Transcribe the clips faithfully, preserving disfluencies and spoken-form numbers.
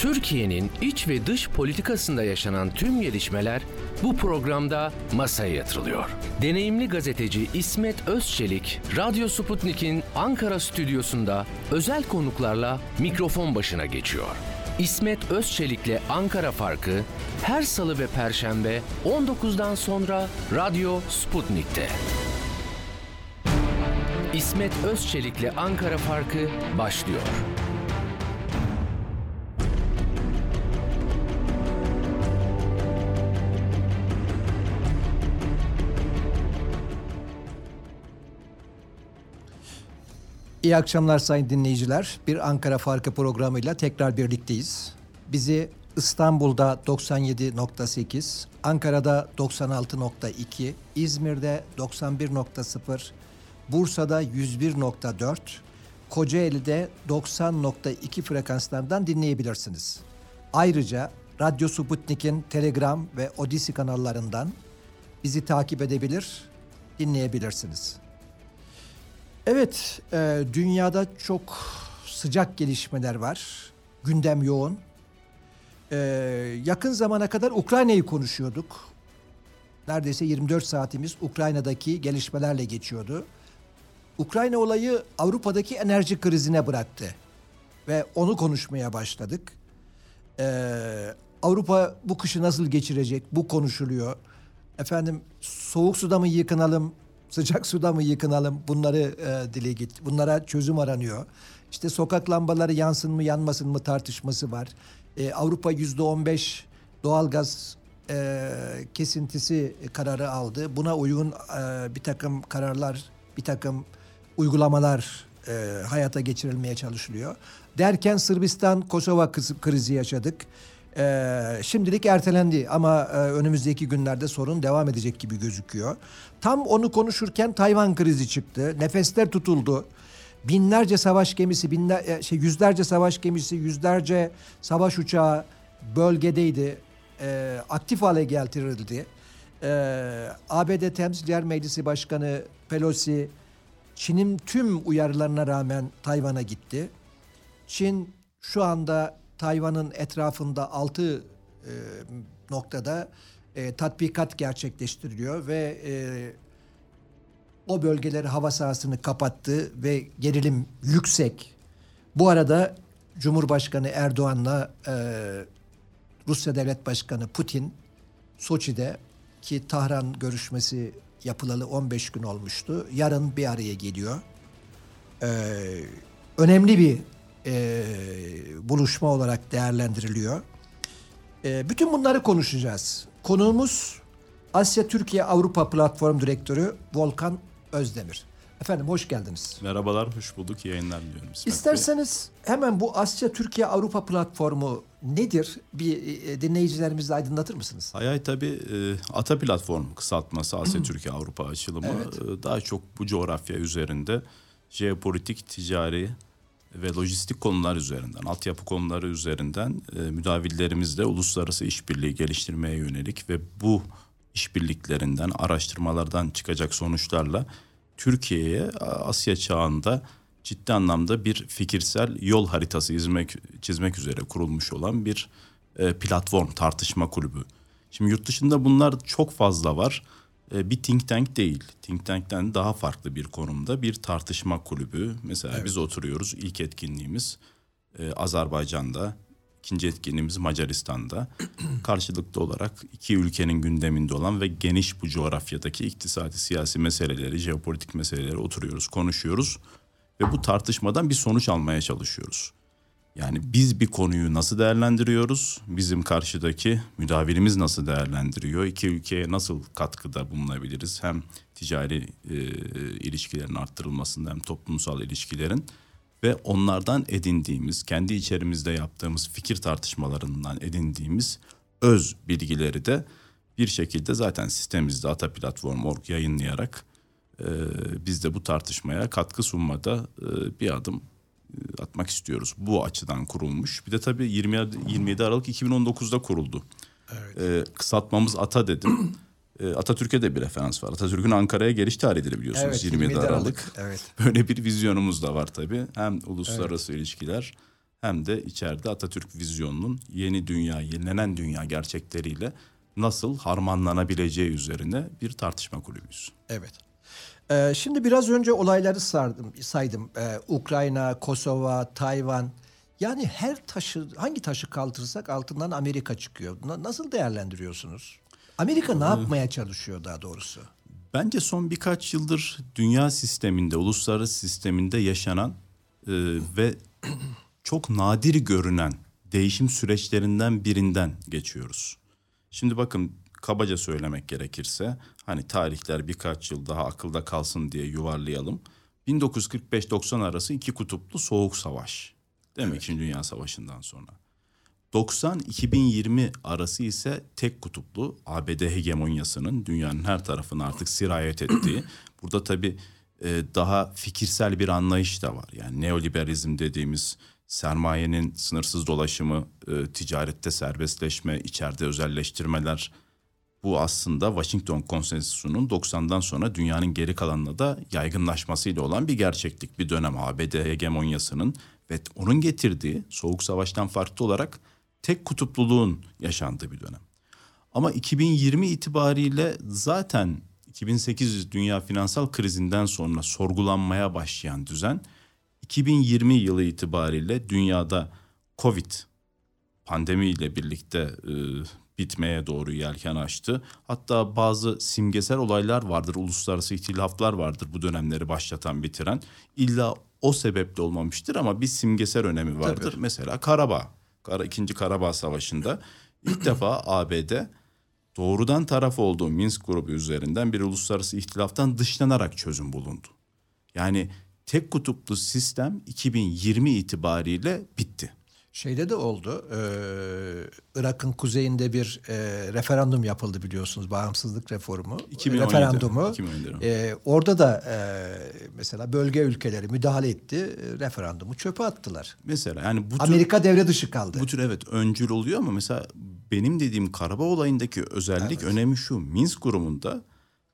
Türkiye'nin iç ve dış politikasında yaşanan tüm gelişmeler bu programda masaya yatırılıyor. Deneyimli gazeteci İsmet Özçelik, Radyo Sputnik'in Ankara stüdyosunda özel konuklarla mikrofon başına geçiyor. İsmet Özçelik'le Ankara Farkı her salı ve perşembe on dokuzdan sonra Radyo Sputnik'te. İsmet Özçelik'le Ankara Farkı başlıyor. İyi akşamlar sayın dinleyiciler. Bir Ankara Farkı programıyla tekrar birlikteyiz. Bizi İstanbul'da doksan yedi nokta sekiz, Ankara'da doksan altı nokta iki, İzmir'de doksan bir nokta sıfır, Bursa'da yüz bir nokta dört, Kocaeli'de doksan nokta iki frekanslardan dinleyebilirsiniz. Ayrıca Radyo Sputnik'in Telegram ve Odisi kanallarından bizi takip edebilir, dinleyebilirsiniz. Evet, e, dünyada çok sıcak gelişmeler var. Gündem yoğun. E, yakın zamana kadar Ukrayna'yı konuşuyorduk. Neredeyse yirmi dört saatimiz Ukrayna'daki gelişmelerle geçiyordu. Ukrayna olayı Avrupa'daki enerji krizine bıraktı. Ve onu konuşmaya başladık. E, Avrupa bu kışı nasıl geçirecek? Bu konuşuluyor. Efendim, soğuk suda mı yıkanalım? Sıcak suda mı yıkanalım? Bunları e, dile get. Bunlara çözüm aranıyor. İşte sokak lambaları yansın mı yanmasın mı tartışması var. E, Avrupa yüzde on beş doğalgaz e, kesintisi kararı aldı. Buna uygun e, bir takım kararlar, bir takım uygulamalar e, hayata geçirilmeye çalışılıyor. Derken Sırbistan, Kosova krizi yaşadık. Ee, şimdilik ertelendi ama e, önümüzdeki günlerde sorun devam edecek gibi gözüküyor. Tam onu konuşurken Tayvan krizi çıktı. Nefesler tutuldu. Binlerce savaş gemisi, binler, şey, yüzlerce savaş gemisi, yüzlerce savaş uçağı bölgedeydi. Ee, aktif hale getirildi. Ee, A B D Temsilciler Meclisi Başkanı Pelosi, Çin'in tüm uyarılarına rağmen Tayvan'a gitti. Çin şu anda Tayvan'ın etrafında altı e, noktada e, tatbikat gerçekleştiriliyor ve e, o bölgeleri hava sahasını kapattı ve gerilim yüksek. Bu arada Cumhurbaşkanı Erdoğan'la e, Rusya Devlet Başkanı Putin Soçi'de, ki Tahran görüşmesi yapılalı on beş gün olmuştu, yarın bir araya geliyor. E, önemli bir E, buluşma olarak değerlendiriliyor. E, bütün bunları konuşacağız. Konuğumuz Asya Türkiye Avrupa Platform Direktörü Volkan Özdemir. Efendim hoş geldiniz. Merhabalar, hoş bulduk. Yayınlar diliyorum. İsterseniz hemen bu Asya Türkiye Avrupa Platformu nedir? Bir e, dinleyicilerimizi aydınlatır mısınız? Hay hay tabii. E, ATA Platform kısaltması Asya Türkiye Avrupa açılımı. Evet. E, daha çok bu coğrafya üzerinde jeopolitik, ticari ve lojistik konular üzerinden, altyapı konuları üzerinden e, müdavillerimizle uluslararası işbirliği geliştirmeye yönelik ve bu işbirliklerinden, araştırmalardan çıkacak sonuçlarla Türkiye'ye Asya çağında ciddi anlamda bir fikirsel yol haritası çizmek, çizmek üzere kurulmuş olan bir e, platform, tartışma kulübü. Şimdi yurt dışında bunlar çok fazla var. Bir think tank değil. Think tank'ten daha farklı bir konumda bir tartışma kulübü. Mesela evet. Biz oturuyoruz. İlk etkinliğimiz e, Azerbaycan'da, ikinci etkinliğimiz Macaristan'da. Karşılıklı olarak iki ülkenin gündeminde olan ve geniş bu coğrafyadaki iktisadi, siyasi meseleleri, jeopolitik meseleleri oturuyoruz, konuşuyoruz ve bu tartışmadan bir sonuç almaya çalışıyoruz. Yani biz bir konuyu nasıl değerlendiriyoruz? Bizim karşıdaki müdavirimiz nasıl değerlendiriyor? İki ülkeye nasıl katkıda bulunabiliriz? Hem ticari e, ilişkilerin arttırılmasında hem toplumsal ilişkilerin ve onlardan edindiğimiz, kendi içerimizde yaptığımız fikir tartışmalarından edindiğimiz öz bilgileri de bir şekilde zaten sitemizde ata platform nokta org yayınlayarak e, biz de bu tartışmaya katkı sunmada e, bir adım atmak istiyoruz. Bu açıdan kurulmuş. Bir de tabii yirmi yedi Aralık iki bin on dokuzda kuruldu. Evet. Ee, kısaltmamız ATA dedim. ee, Atatürk'e de bir referans var. Atatürk'ün Ankara'ya geliş tarihidir biliyorsunuz. Evet, yirmi yedi Aralık. Evet. Böyle bir vizyonumuz da var tabii. Hem uluslararası evet. ilişkiler hem de içeride Atatürk vizyonunun yeni dünya, yenilenen dünya gerçekleriyle nasıl harmanlanabileceği üzerine bir tartışma kulübüyüz. Evet. Ee, şimdi biraz önce olayları sardım, saydım. Ee, Ukrayna, Kosova, Tayvan. Yani her taşı, hangi taşı kaldırırsak altından Amerika çıkıyor. Na- nasıl değerlendiriyorsunuz? Amerika ne yapmaya çalışıyor daha doğrusu? Bence son birkaç yıldır dünya sisteminde, uluslararası sisteminde yaşanan e, ve çok nadir görünen değişim süreçlerinden birinden geçiyoruz. Şimdi bakın, kabaca söylemek gerekirse, hani tarihler birkaç yıl daha akılda kalsın diye yuvarlayalım. bin dokuz yüz kırk beş doksan arası iki kutuplu soğuk savaş. Değil mi? Evet. İkinci Dünya Savaşı'ndan sonra. doksan iki bin yirmi arası ise tek kutuplu A B D hegemonyasının dünyanın her tarafına artık sirayet ettiği. Burada tabii e, daha fikirsel bir anlayış da var. Yani neoliberalizm dediğimiz sermayenin sınırsız dolaşımı, e, ticarette serbestleşme, içeride özelleştirmeler. Bu aslında Washington Konsensusu'nun doksandan sonra dünyanın geri kalanına da yaygınlaşmasıyla olan bir gerçeklik. Bir dönem A B D hegemonyasının ve onun getirdiği Soğuk Savaş'tan farklı olarak tek kutupluluğun yaşandığı bir dönem. Ama iki bin yirmi itibariyle zaten iki bin sekiz dünya finansal krizinden sonra sorgulanmaya başlayan düzen, iki bin yirmi yılı itibariyle dünyada Covid pandemiyle birlikte e, bitmeye doğru yelken açtı. Hatta bazı simgesel olaylar vardır, uluslararası ihtilaflar vardır bu dönemleri başlatan, bitiren. İlla o sebeple olmamıştır ama bir simgesel önemi vardır. Tabii. Mesela Karabağ, Kara, İkinci Karabağ Savaşı'nda ilk defa A B D doğrudan taraf olduğu Minsk grubu üzerinden bir uluslararası ihtilaftan dışlanarak çözüm bulundu. Yani tek kutuplu sistem iki bin yirmi itibariyle bitti. Şeyde de oldu. E, Irak'ın kuzeyinde bir e, referandum yapıldı biliyorsunuz. Bağımsızlık reformu. iki bin on yedi, referandumu. iki bin on yedi. E, orada da e, mesela bölge ülkeleri müdahale etti. E, referandumu çöpe attılar. Mesela yani bu tür, Amerika devre dışı kaldı. Bu tür evet öncül oluyor ama mesela benim dediğim Karabağ olayındaki özellik, evet, önemi şu. Minsk grubunda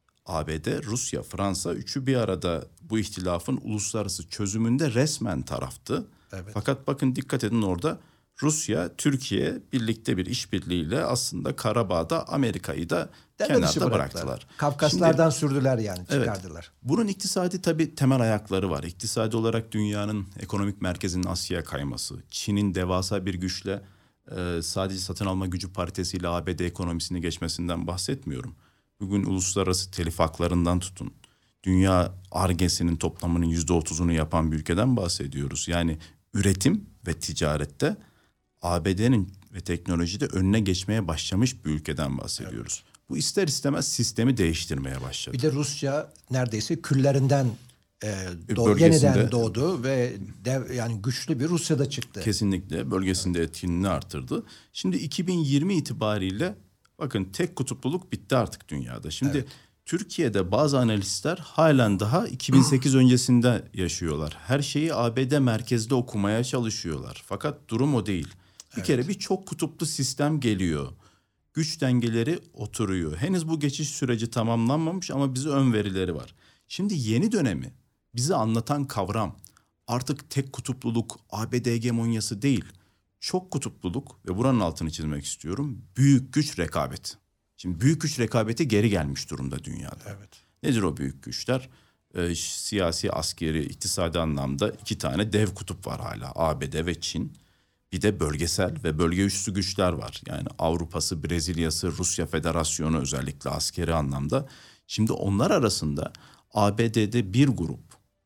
A B D, Rusya, Fransa üçü bir arada bu ihtilafın uluslararası çözümünde resmen taraftı. Evet. Fakat bakın, dikkat edin, orada Rusya, Türkiye birlikte bir işbirliğiyle aslında Karabağ'da Amerika'yı da devre kenarda bıraktılar. Kafkaslardan Şimdi, sürdüler yani, çıkardılar. Evet, bunun iktisadi tabii temel ayakları var. İktisadi olarak dünyanın ekonomik merkezinin Asya'ya kayması, Çin'in devasa bir güçle e, sadece satın alma gücü paritesiyle A B D ekonomisini geçmesinden bahsetmiyorum. Bugün uluslararası telif haklarından tutun, dünya Ar-Ge'sinin toplamının yüzde otuzunu yapan bir ülkeden bahsediyoruz. Yani üretim ve ticarette A B D'nin ve teknolojide önüne geçmeye başlamış bir ülkeden bahsediyoruz. Evet. Bu ister istemez sistemi değiştirmeye başladı. Bir de Rusya neredeyse küllerinden e, doğ, yeniden doğdu ve dev, yani güçlü bir Rusya'da çıktı. Kesinlikle bölgesinde evet. etkinliğini artırdı. Şimdi iki bin yirmi itibariyle bakın, tek kutupluluk bitti artık dünyada. Şimdi evet. Türkiye'de bazı analistler halen daha iki bin sekiz öncesinde yaşıyorlar. Her şeyi A B D merkezde okumaya çalışıyorlar. Fakat durum o değil. Bir evet. kere bir çok kutuplu sistem geliyor. Güç dengeleri oturuyor. Henüz bu geçiş süreci tamamlanmamış ama bize ön verileri var. Şimdi yeni dönemi bize anlatan kavram artık tek kutupluluk, A B D hegemonyası değil. Çok kutupluluk ve buranın altını çizmek istiyorum. Büyük güç rekabeti. Şimdi büyük güç rekabeti geri gelmiş durumda dünyada. Evet. Nedir o büyük güçler? Ee, siyasi, askeri, iktisadi anlamda iki tane dev kutup var hala. A B D ve Çin. Bir de bölgesel ve bölge üstü güçler var. Yani Avrupa'sı, Brezilya'sı, Rusya Federasyonu özellikle askeri anlamda. Şimdi onlar arasında A B D'de bir grup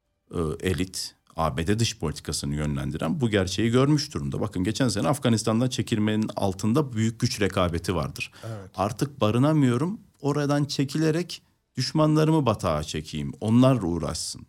e, elit, A B D dış politikasını yönlendiren bu gerçeği görmüş durumda. Bakın, geçen sene Afganistan'dan çekilmenin altında büyük güç rekabeti vardır. Evet. Artık barınamıyorum, oradan çekilerek düşmanlarımı batağa çekeyim, onlar uğraşsın.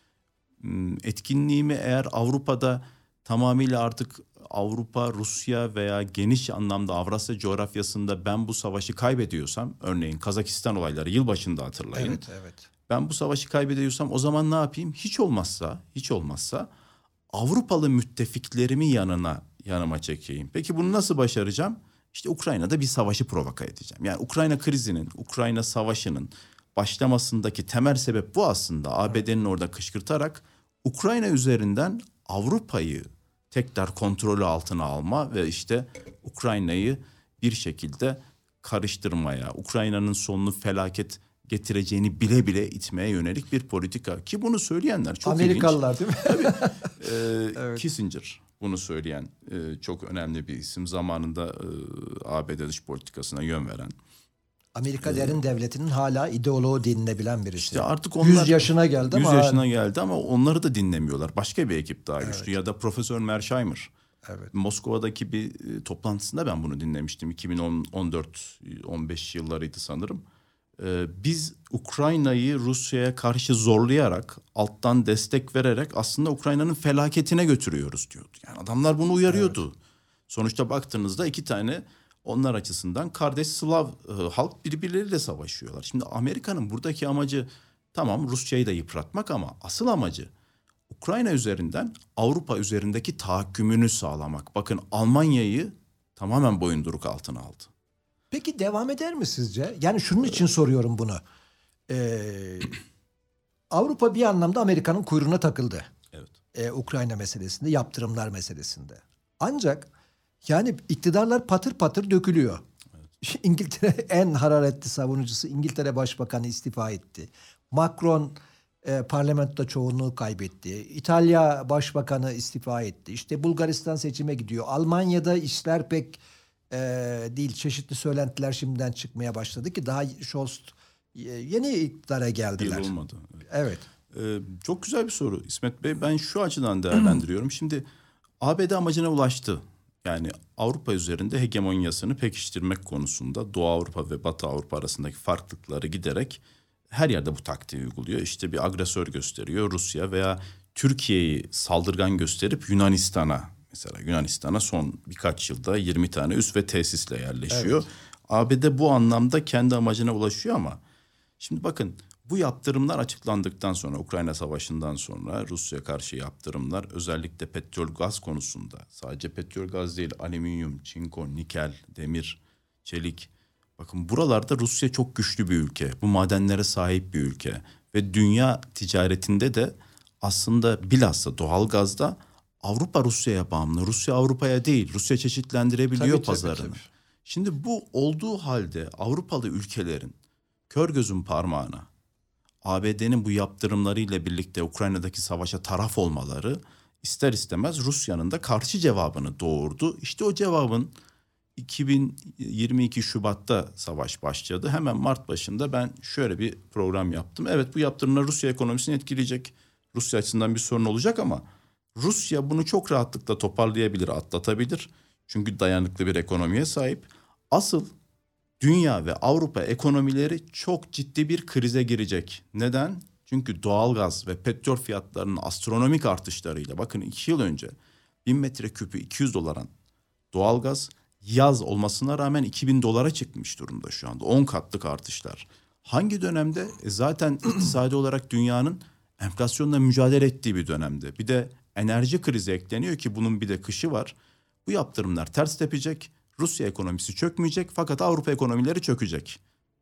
Etkinliğimi eğer Avrupa'da tamamıyla artık Avrupa, Rusya veya geniş anlamda Avrasya coğrafyasında ben bu savaşı kaybediyorsam, örneğin Kazakistan olayları yılbaşında hatırlayın. Evet, evet. Ben bu savaşı kaybediyorsam o zaman ne yapayım? Hiç olmazsa, hiç olmazsa Avrupalı müttefiklerimi yanına yanıma çekeyim. Peki bunu nasıl başaracağım? İşte Ukrayna'da bir savaşı provoka edeceğim. Yani Ukrayna krizinin, Ukrayna savaşının başlamasındaki temel sebep bu aslında. A B D'nin orada kışkırtarak Ukrayna üzerinden Avrupa'yı tekrar kontrolü altına alma ve işte Ukrayna'yı bir şekilde karıştırmaya, Ukrayna'nın sonunu felaket getireceğini bile bile itmeye yönelik bir politika. Ki bunu söyleyenler çok Amerikalılar ilginç. değil mi? Tabii. Ee, Evet. Kissinger bunu söyleyen e, çok önemli bir isim. Zamanında e, A B D dış politikasına yön veren. Amerika derin devletinin hala ideoloğu denilebilen birisi. İşte artık onlar yüz yaşına geldi yüz ama yaşına geldi ama onları da dinlemiyorlar. Başka bir ekip daha güçlü. Ya da Profesör Mearsheimer. Evet. Moskova'daki bir e, toplantısında ben bunu dinlemiştim. iki bin on dört on beş yıllarıydı sanırım. Ee, biz Ukrayna'yı Rusya'ya karşı zorlayarak, alttan destek vererek aslında Ukrayna'nın felaketine götürüyoruz diyordu. Yani adamlar bunu uyarıyordu. Evet. Sonuçta baktığınızda iki tane onlar açısından kardeş Slav e, halk birbirleriyle savaşıyorlar. Şimdi Amerika'nın buradaki amacı tamam Rusya'yı da yıpratmak ama asıl amacı Ukrayna üzerinden Avrupa üzerindeki tahakkümünü sağlamak. Bakın Almanya'yı tamamen boyunduruk altına aldı. Peki devam eder mi sizce? Yani şunun için soruyorum bunu. Ee, Avrupa bir anlamda Amerika'nın kuyruğuna takıldı. Evet. Ee, Ukrayna meselesinde, yaptırımlar meselesinde. Ancak yani iktidarlar patır patır dökülüyor. Evet. İngiltere en hararetli savunucusu İngiltere Başbakanı istifa etti. Macron e, parlamentoda çoğunluğu kaybetti. İtalya Başbakanı istifa etti. İşte Bulgaristan seçime gidiyor. Almanya'da işler pek e, değil. Çeşitli söylentiler şimdiden çıkmaya başladı ki daha Scholz e, yeni iktidara geldiler. Yıl olmadı. Evet. Ee, çok güzel bir soru İsmet Bey. Ben şu açıdan değerlendiriyorum. Şimdi A B D amacına ulaştı. Yani Avrupa üzerinde hegemonyasını pekiştirmek konusunda Doğu Avrupa ve Batı Avrupa arasındaki farklılıkları giderek her yerde bu taktiği uyguluyor. İşte bir agresör gösteriyor Rusya veya Türkiye'yi saldırgan gösterip Yunanistan'a mesela Yunanistan'a son birkaç yılda yirmi tane üs ve tesisle yerleşiyor. Evet. A B D bu anlamda kendi amacına ulaşıyor ama şimdi bakın bu yaptırımlar açıklandıktan sonra Ukrayna Savaşı'ndan sonra Rusya'ya karşı yaptırımlar özellikle petrol gaz konusunda sadece petrol gaz değil alüminyum, çinko, nikel, demir, çelik. Bakın buralarda Rusya çok güçlü bir ülke. Bu madenlere sahip bir ülke. Ve dünya ticaretinde de aslında bilhassa doğalgazda Avrupa Rusya'ya bağımlı. Rusya Avrupa'ya değil. Rusya çeşitlendirebiliyor tabii, pazarını. Tabii, tabii. Şimdi bu olduğu halde Avrupalı ülkelerin kör gözün parmağına A B D'nin bu yaptırımlarıyla birlikte Ukrayna'daki savaşa taraf olmaları ister istemez Rusya'nın da karşı cevabını doğurdu. İşte o cevabın iki bin yirmi iki Şubat'ta savaş başladı. Hemen Mart başında ben şöyle bir program yaptım. Evet bu yaptırımlar Rusya ekonomisini etkileyecek. Rusya açısından bir sorun olacak ama Rusya bunu çok rahatlıkla toparlayabilir, atlatabilir. Çünkü dayanıklı bir ekonomiye sahip. Asıl dünya ve Avrupa ekonomileri çok ciddi bir krize girecek. Neden? Çünkü doğalgaz ve petrol fiyatlarının astronomik artışlarıyla bakın iki yıl önce bin metreküpü iki yüz dolara doğalgaz yaz olmasına rağmen iki bin dolara çıkmış durumda şu anda. on katlık artışlar. Hangi dönemde? E zaten iktisadi olarak dünyanın enflasyonla mücadele ettiği bir dönemde. Bir de enerji krizi ekleniyor ki bunun bir de kışı var. Bu yaptırımlar ters tepecek. Rusya ekonomisi çökmeyecek fakat Avrupa ekonomileri çökecek.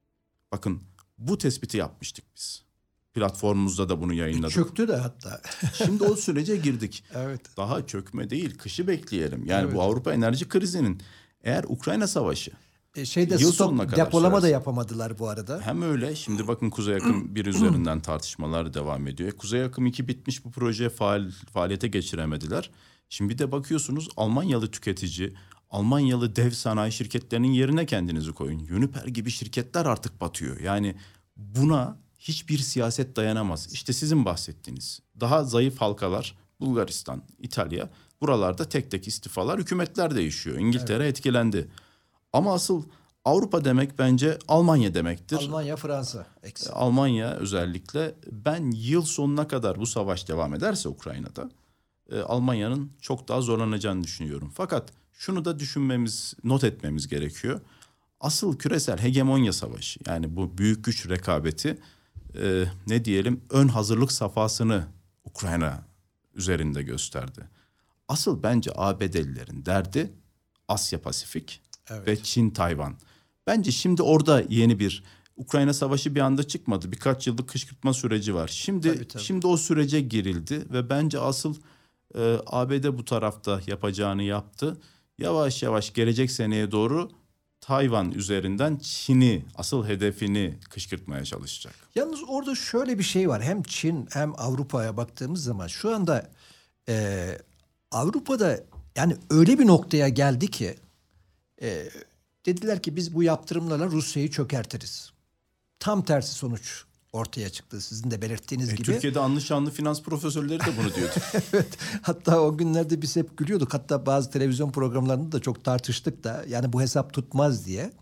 Bakın bu tespiti yapmıştık biz. Platformumuzda da bunu yayınladık. Çöktü de hatta. Şimdi o sürece girdik. Evet. Daha çökme değil, kışı bekleyelim. Yani evet. bu Avrupa enerji krizinin eğer Ukrayna Savaşı e şeyde yıl stok depolama sürerse, da yapamadılar bu arada. Hem öyle. Şimdi bakın Kuzey Akım bir üzerinden tartışmalar devam ediyor. Kuzey Akım iki bitmiş, bu projeye faal, faaliyete geçiremediler. Şimdi bir de bakıyorsunuz Almanyalı tüketici, Almanyalı dev sanayi şirketlerinin yerine kendinizi koyun. Uniper gibi şirketler artık batıyor. Yani buna hiçbir siyaset dayanamaz. İşte sizin bahsettiğiniz daha zayıf halkalar Bulgaristan, İtalya, buralarda tek tek istifalar, hükümetler değişiyor. İngiltere evet. etkilendi. Ama asıl Avrupa demek bence Almanya demektir. Almanya, Fransa. Eksik. Almanya özellikle. Ben yıl sonuna kadar bu savaş devam ederse Ukrayna'da Almanya'nın çok daha zorlanacağını düşünüyorum. Fakat şunu da düşünmemiz, not etmemiz gerekiyor. Asıl küresel hegemonya savaşı, yani bu büyük güç rekabeti e, ne diyelim ön hazırlık safhasını Ukrayna üzerinde gösterdi. Asıl bence A B D'lilerin derdi Asya Pasifik evet. ve Çin Tayvan. Bence şimdi orada yeni bir Ukrayna savaşı bir anda çıkmadı. Birkaç yıllık kışkırtma süreci var. Şimdi tabii, tabii. şimdi o sürece girildi ve bence asıl Ee, A B D bu tarafta yapacağını yaptı. Yavaş yavaş gelecek seneye doğru Tayvan üzerinden Çin'i, asıl hedefini kışkırtmaya çalışacak. Yalnız orada şöyle bir şey var. Hem Çin hem Avrupa'ya baktığımız zaman şu anda e, Avrupa'da yani öyle bir noktaya geldi ki e, dediler ki biz bu yaptırımlarla Rusya'yı çökertiriz. Tam tersi sonuç ortaya çıktı. Sizin de belirttiğiniz E, gibi. Türkiye'de anlı şanlı finans profesörleri de bunu diyordu. Evet. Hatta o günlerde biz hep gülüyorduk. Hatta bazı televizyon programlarında da çok tartıştık da. Yani bu hesap tutmaz diye.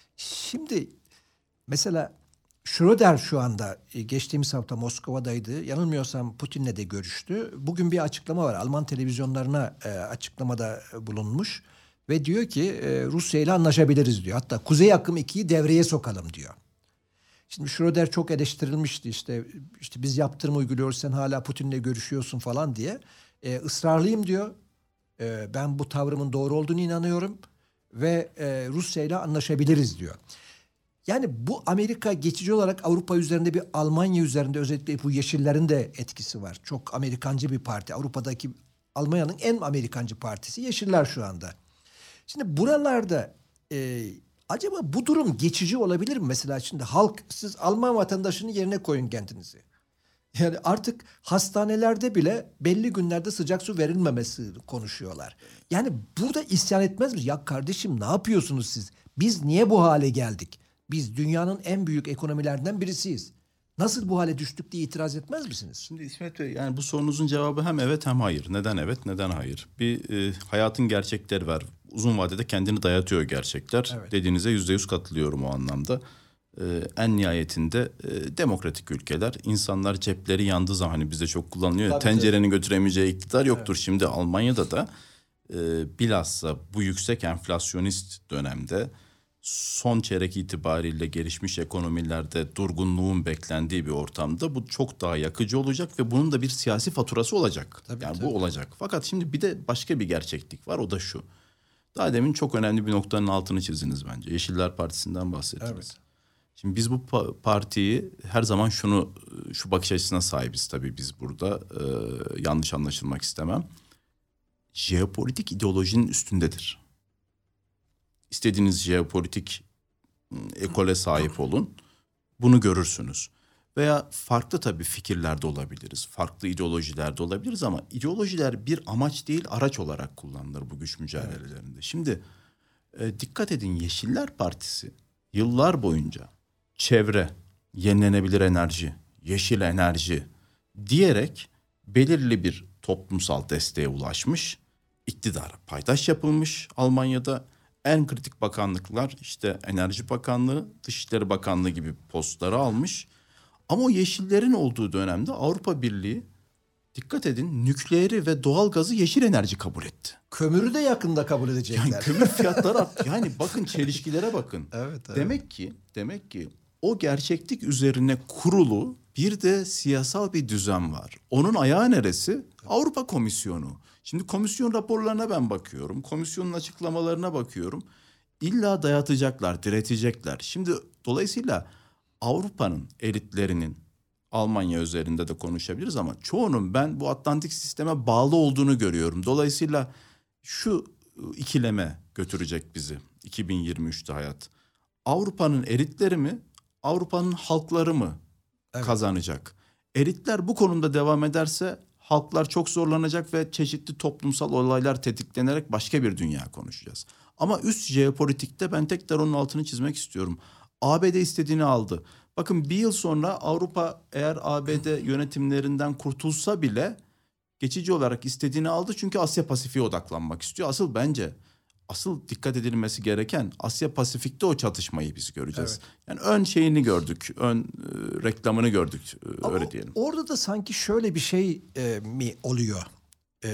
Şimdi mesela Schröder şu anda geçtiğimiz hafta Moskova'daydı. Yanılmıyorsam Putin'le de görüştü. Bugün bir açıklama var. Alman televizyonlarına e, açıklamada bulunmuş. Ve diyor ki e, Rusya ile anlaşabiliriz diyor. Hatta Kuzey Akım ikiyi devreye sokalım diyor. Şimdi Schröder çok eleştirilmişti işte işte biz yaptırım uyguluyoruz sen hala Putin'le görüşüyorsun falan diye. E, ısrarlıyım diyor. E, ben bu tavrımın doğru olduğunu inanıyorum ve e, Rusya ile anlaşabiliriz diyor. Yani bu Amerika geçici olarak Avrupa üzerinde bir Almanya üzerinde özellikle bu Yeşillerin de etkisi var. Çok Amerikancı bir parti. Avrupa'daki Almanya'nın en Amerikancı partisi Yeşiller şu anda. Şimdi buralarda e, acaba bu durum geçici olabilir mi? Mesela şimdi halk, siz Alman vatandaşının yerine koyun kendinizi. Yani artık hastanelerde bile belli günlerde sıcak su verilmemesi konuşuyorlar. Yani burada isyan etmez mi? Ya kardeşim ne yapıyorsunuz siz? Biz niye bu hale geldik? Biz dünyanın en büyük ekonomilerinden birisiyiz. Nasıl bu hale düştük diye itiraz etmez misiniz? Şimdi İsmet Bey, yani bu sorunuzun cevabı hem evet hem hayır. Neden evet, neden hayır? Bir e, hayatın gerçekleri var. Uzun vadede kendini dayatıyor gerçekler. Evet. Dediğinize yüzde yüz katılıyorum o anlamda. E, en nihayetinde e, demokratik ülkeler, insanlar cepleri yandığı zaman, hani bizde çok kullanılıyor. Tabii, tencerenin tabii. götüremeyeceği iktidar yoktur. Evet. Şimdi Almanya'da da e, bilhassa bu yüksek enflasyonist dönemde, son çeyrek itibariyle gelişmiş ekonomilerde durgunluğun beklendiği bir ortamda bu çok daha yakıcı olacak ve bunun da bir siyasi faturası olacak. Tabii, yani tabii. bu olacak. Fakat şimdi bir de başka bir gerçeklik var, o da şu. Daha demin çok önemli bir noktanın altını çizdiniz bence. Yeşiller Partisi'nden bahsettiniz. Evet. Şimdi biz bu pa- partiyi her zaman şunu, şu bakış açısına sahibiz tabii biz burada. Ee, yanlış anlaşılmak istemem. Jeopolitik ideolojinin üstündedir. İstediğiniz jeopolitik ekole sahip olun. Bunu görürsünüz. Veya farklı tabii fikirlerde olabiliriz. Farklı ideolojilerde olabiliriz ama ideolojiler bir amaç değil, araç olarak kullanılır bu güç mücadelelerinde. Evet. Şimdi e, dikkat edin, Yeşiller Partisi yıllar boyunca çevre, yenilenebilir enerji, yeşil enerji diyerek belirli bir toplumsal desteğe ulaşmış. İktidara paydaş yapılmış Almanya'da. En kritik bakanlıklar işte Enerji Bakanlığı, Dışişleri Bakanlığı gibi postları almış. Ama o yeşillerin olduğu dönemde Avrupa Birliği, dikkat edin, nükleeri ve doğalgazı yeşil enerji kabul etti. Kömürü de yakında kabul edecekler. Yani kömür fiyatları arttı. Yani bakın, çelişkilere bakın. Evet, evet. Demek ki demek ki o gerçeklik üzerine kurulu bir de siyasal bir düzen var. Onun ayağı neresi? Avrupa Komisyonu. Şimdi komisyon raporlarına ben bakıyorum. Komisyonun açıklamalarına bakıyorum. İlla dayatacaklar, diretecekler. Şimdi dolayısıyla Avrupa'nın elitlerinin, Almanya üzerinde de konuşabiliriz ama çoğunun ben bu Atlantik sisteme bağlı olduğunu görüyorum. Dolayısıyla şu ikileme götürecek bizi iki bin yirmi üçte hayat. Avrupa'nın elitleri mi, Avrupa'nın halkları mı evet. kazanacak? Elitler bu konuda devam ederse halklar çok zorlanacak ve çeşitli toplumsal olaylar tetiklenerek başka bir dünya konuşacağız. Ama üst jeopolitikte ben tekrar onun altını çizmek istiyorum. A B D istediğini aldı. Bakın bir yıl sonra Avrupa eğer A B D yönetimlerinden kurtulsa bile geçici olarak istediğini aldı. Çünkü Asya Pasifik'e odaklanmak istiyor. Asıl bence asıl dikkat edilmesi gereken Asya Pasifik'te o çatışmayı biz göreceğiz. Evet. Yani ön şeyini gördük, ön e, reklamını gördük e, Ama öyle diyelim. Orada da sanki şöyle bir şey e, mi oluyor? E,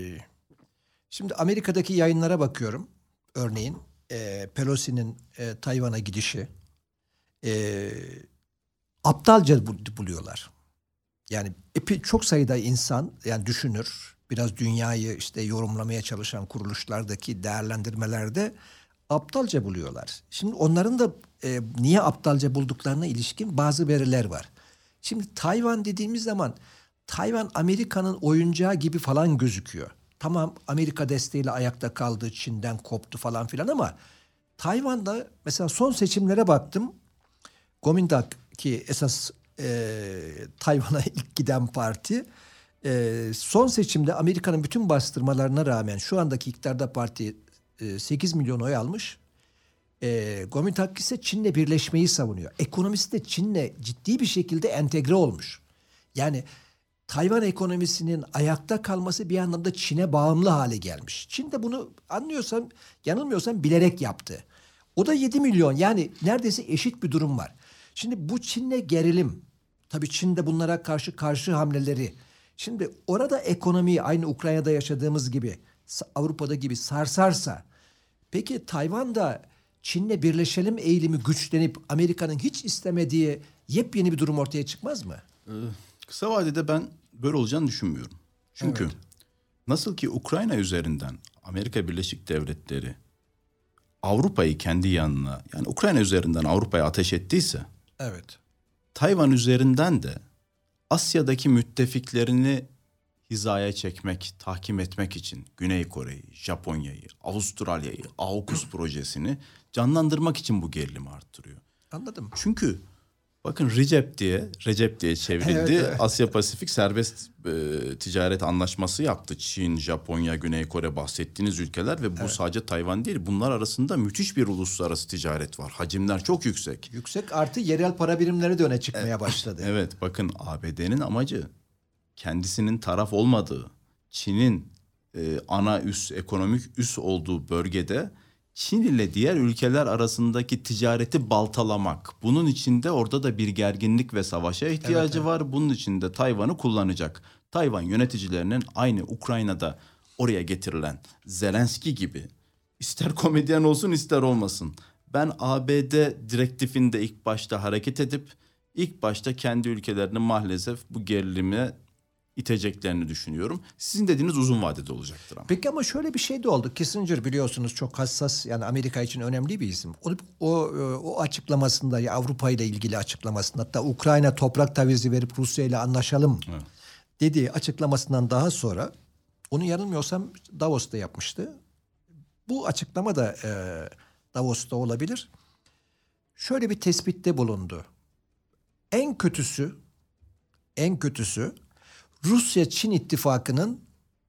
şimdi Amerika'daki yayınlara bakıyorum. Örneğin e, Pelosi'nin e, Tayvan'a gidişi e, aptalca buluyorlar. Yani epi, çok sayıda insan yani düşünür, biraz dünyayı işte yorumlamaya çalışan kuruluşlardaki değerlendirmelerde aptalca buluyorlar. Şimdi onların da e, niye aptalca bulduklarına ilişkin bazı veriler var. Şimdi Tayvan dediğimiz zaman Tayvan Amerika'nın oyuncağı gibi falan gözüküyor. Tamam, Amerika desteğiyle ayakta kaldı, Çin'den koptu falan filan ama Tayvan'da mesela son seçimlere baktım. Kuomintang ki esas e, Tayvan'a ilk giden parti e, son seçimde Amerika'nın bütün bastırmalarına rağmen şu andaki iktidarda parti e, sekiz milyon oy almış. E, Kuomintang ise Çin'le birleşmeyi savunuyor. Ekonomisi de Çin'le ciddi bir şekilde entegre olmuş. Yani Tayvan ekonomisinin ayakta kalması bir anlamda Çin'e bağımlı hale gelmiş. Çin de bunu anlıyorsam, yanılmıyorsam bilerek yaptı. O da yedi milyon, yani neredeyse eşit bir durum var. Şimdi bu Çin'le gerilim, tabii Çin'de bunlara karşı karşı hamleleri. Şimdi orada ekonomiyi aynı Ukrayna'da yaşadığımız gibi, Avrupa'da gibi sarsarsa, peki Tayvan'da Çin'le birleşelim eğilimi güçlenip Amerika'nın hiç istemediği yepyeni bir durum ortaya çıkmaz mı? Ee, kısa vadede ben böyle olacağını düşünmüyorum. Çünkü Evet. nasıl ki Ukrayna üzerinden Amerika Birleşik Devletleri Avrupa'yı kendi yanına, yani Ukrayna üzerinden Avrupa'ya ateş ettiyse, Evet. Tayvan üzerinden de Asya'daki müttefiklerini hizaya çekmek, tahkim etmek için Güney Kore'yi, Japonya'yı, Avustralya'yı, AUKUS projesini canlandırmak için bu gerilimi arttırıyor. Anladım. Çünkü bakın Recep diye, Recep diye çevrildi. Evet, evet. Asya Pasifik Serbest e, Ticaret Anlaşması yaptı. Çin, Japonya, Güney Kore bahsettiğiniz ülkeler ve bu Evet. sadece Tayvan değil. Bunlar arasında müthiş bir uluslararası ticaret var. Hacimler çok yüksek. Yüksek artı yerel para birimleri de öne çıkmaya başladı. Evet, bakın A B D'nin amacı kendisinin taraf olmadığı, Çin'in e, ana üs, ekonomik üs olduğu bölgede Çin ile diğer ülkeler arasındaki ticareti baltalamak. Bunun için de orada da bir gerginlik ve savaşa ihtiyacı Evet, evet. var. Bunun için de Tayvan'ı kullanacak. Tayvan yöneticilerinin aynı Ukrayna'da oraya getirilen Zelenski gibi, ister komedyen olsun ister olmasın, ben A B D direktifinde ilk başta hareket edip ilk başta kendi ülkelerini maalesef bu gerilime iteceklerini düşünüyorum. Sizin dediğiniz uzun vadede olacaktır ama. Peki ama şöyle bir şey de oldu. Kissinger biliyorsunuz çok hassas, yani Amerika için önemli bir isim. O o, o açıklamasında, ya Avrupa ile ilgili açıklamasında, hatta Ukrayna toprak tavizi verip Rusya ile anlaşalım Evet. dediği açıklamasından daha sonra, onu yanılmıyorsam Davos'ta yapmıştı. Bu açıklama da e, Davos'ta olabilir. Şöyle bir tespitte bulundu. En kötüsü, en kötüsü Rusya-Çin ittifakının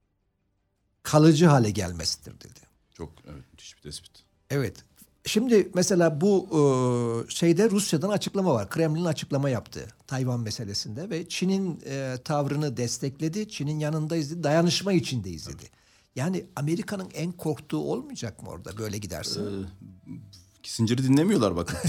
kalıcı hale gelmesidir dedi. Çok evet, müthiş bir tespit. Evet. Şimdi mesela bu e, şeyde Rusya'dan açıklama var. Kremlin açıklama yaptı Tayvan meselesinde ve Çin'in e, tavrını destekledi. Çin'in yanındayız dedi. Dayanışma içindeyiz dedi. Yani Amerika'nın en korktuğu olmayacak mı orada böyle giderse? Ee, Kissinger'i dinlemiyorlar bakın.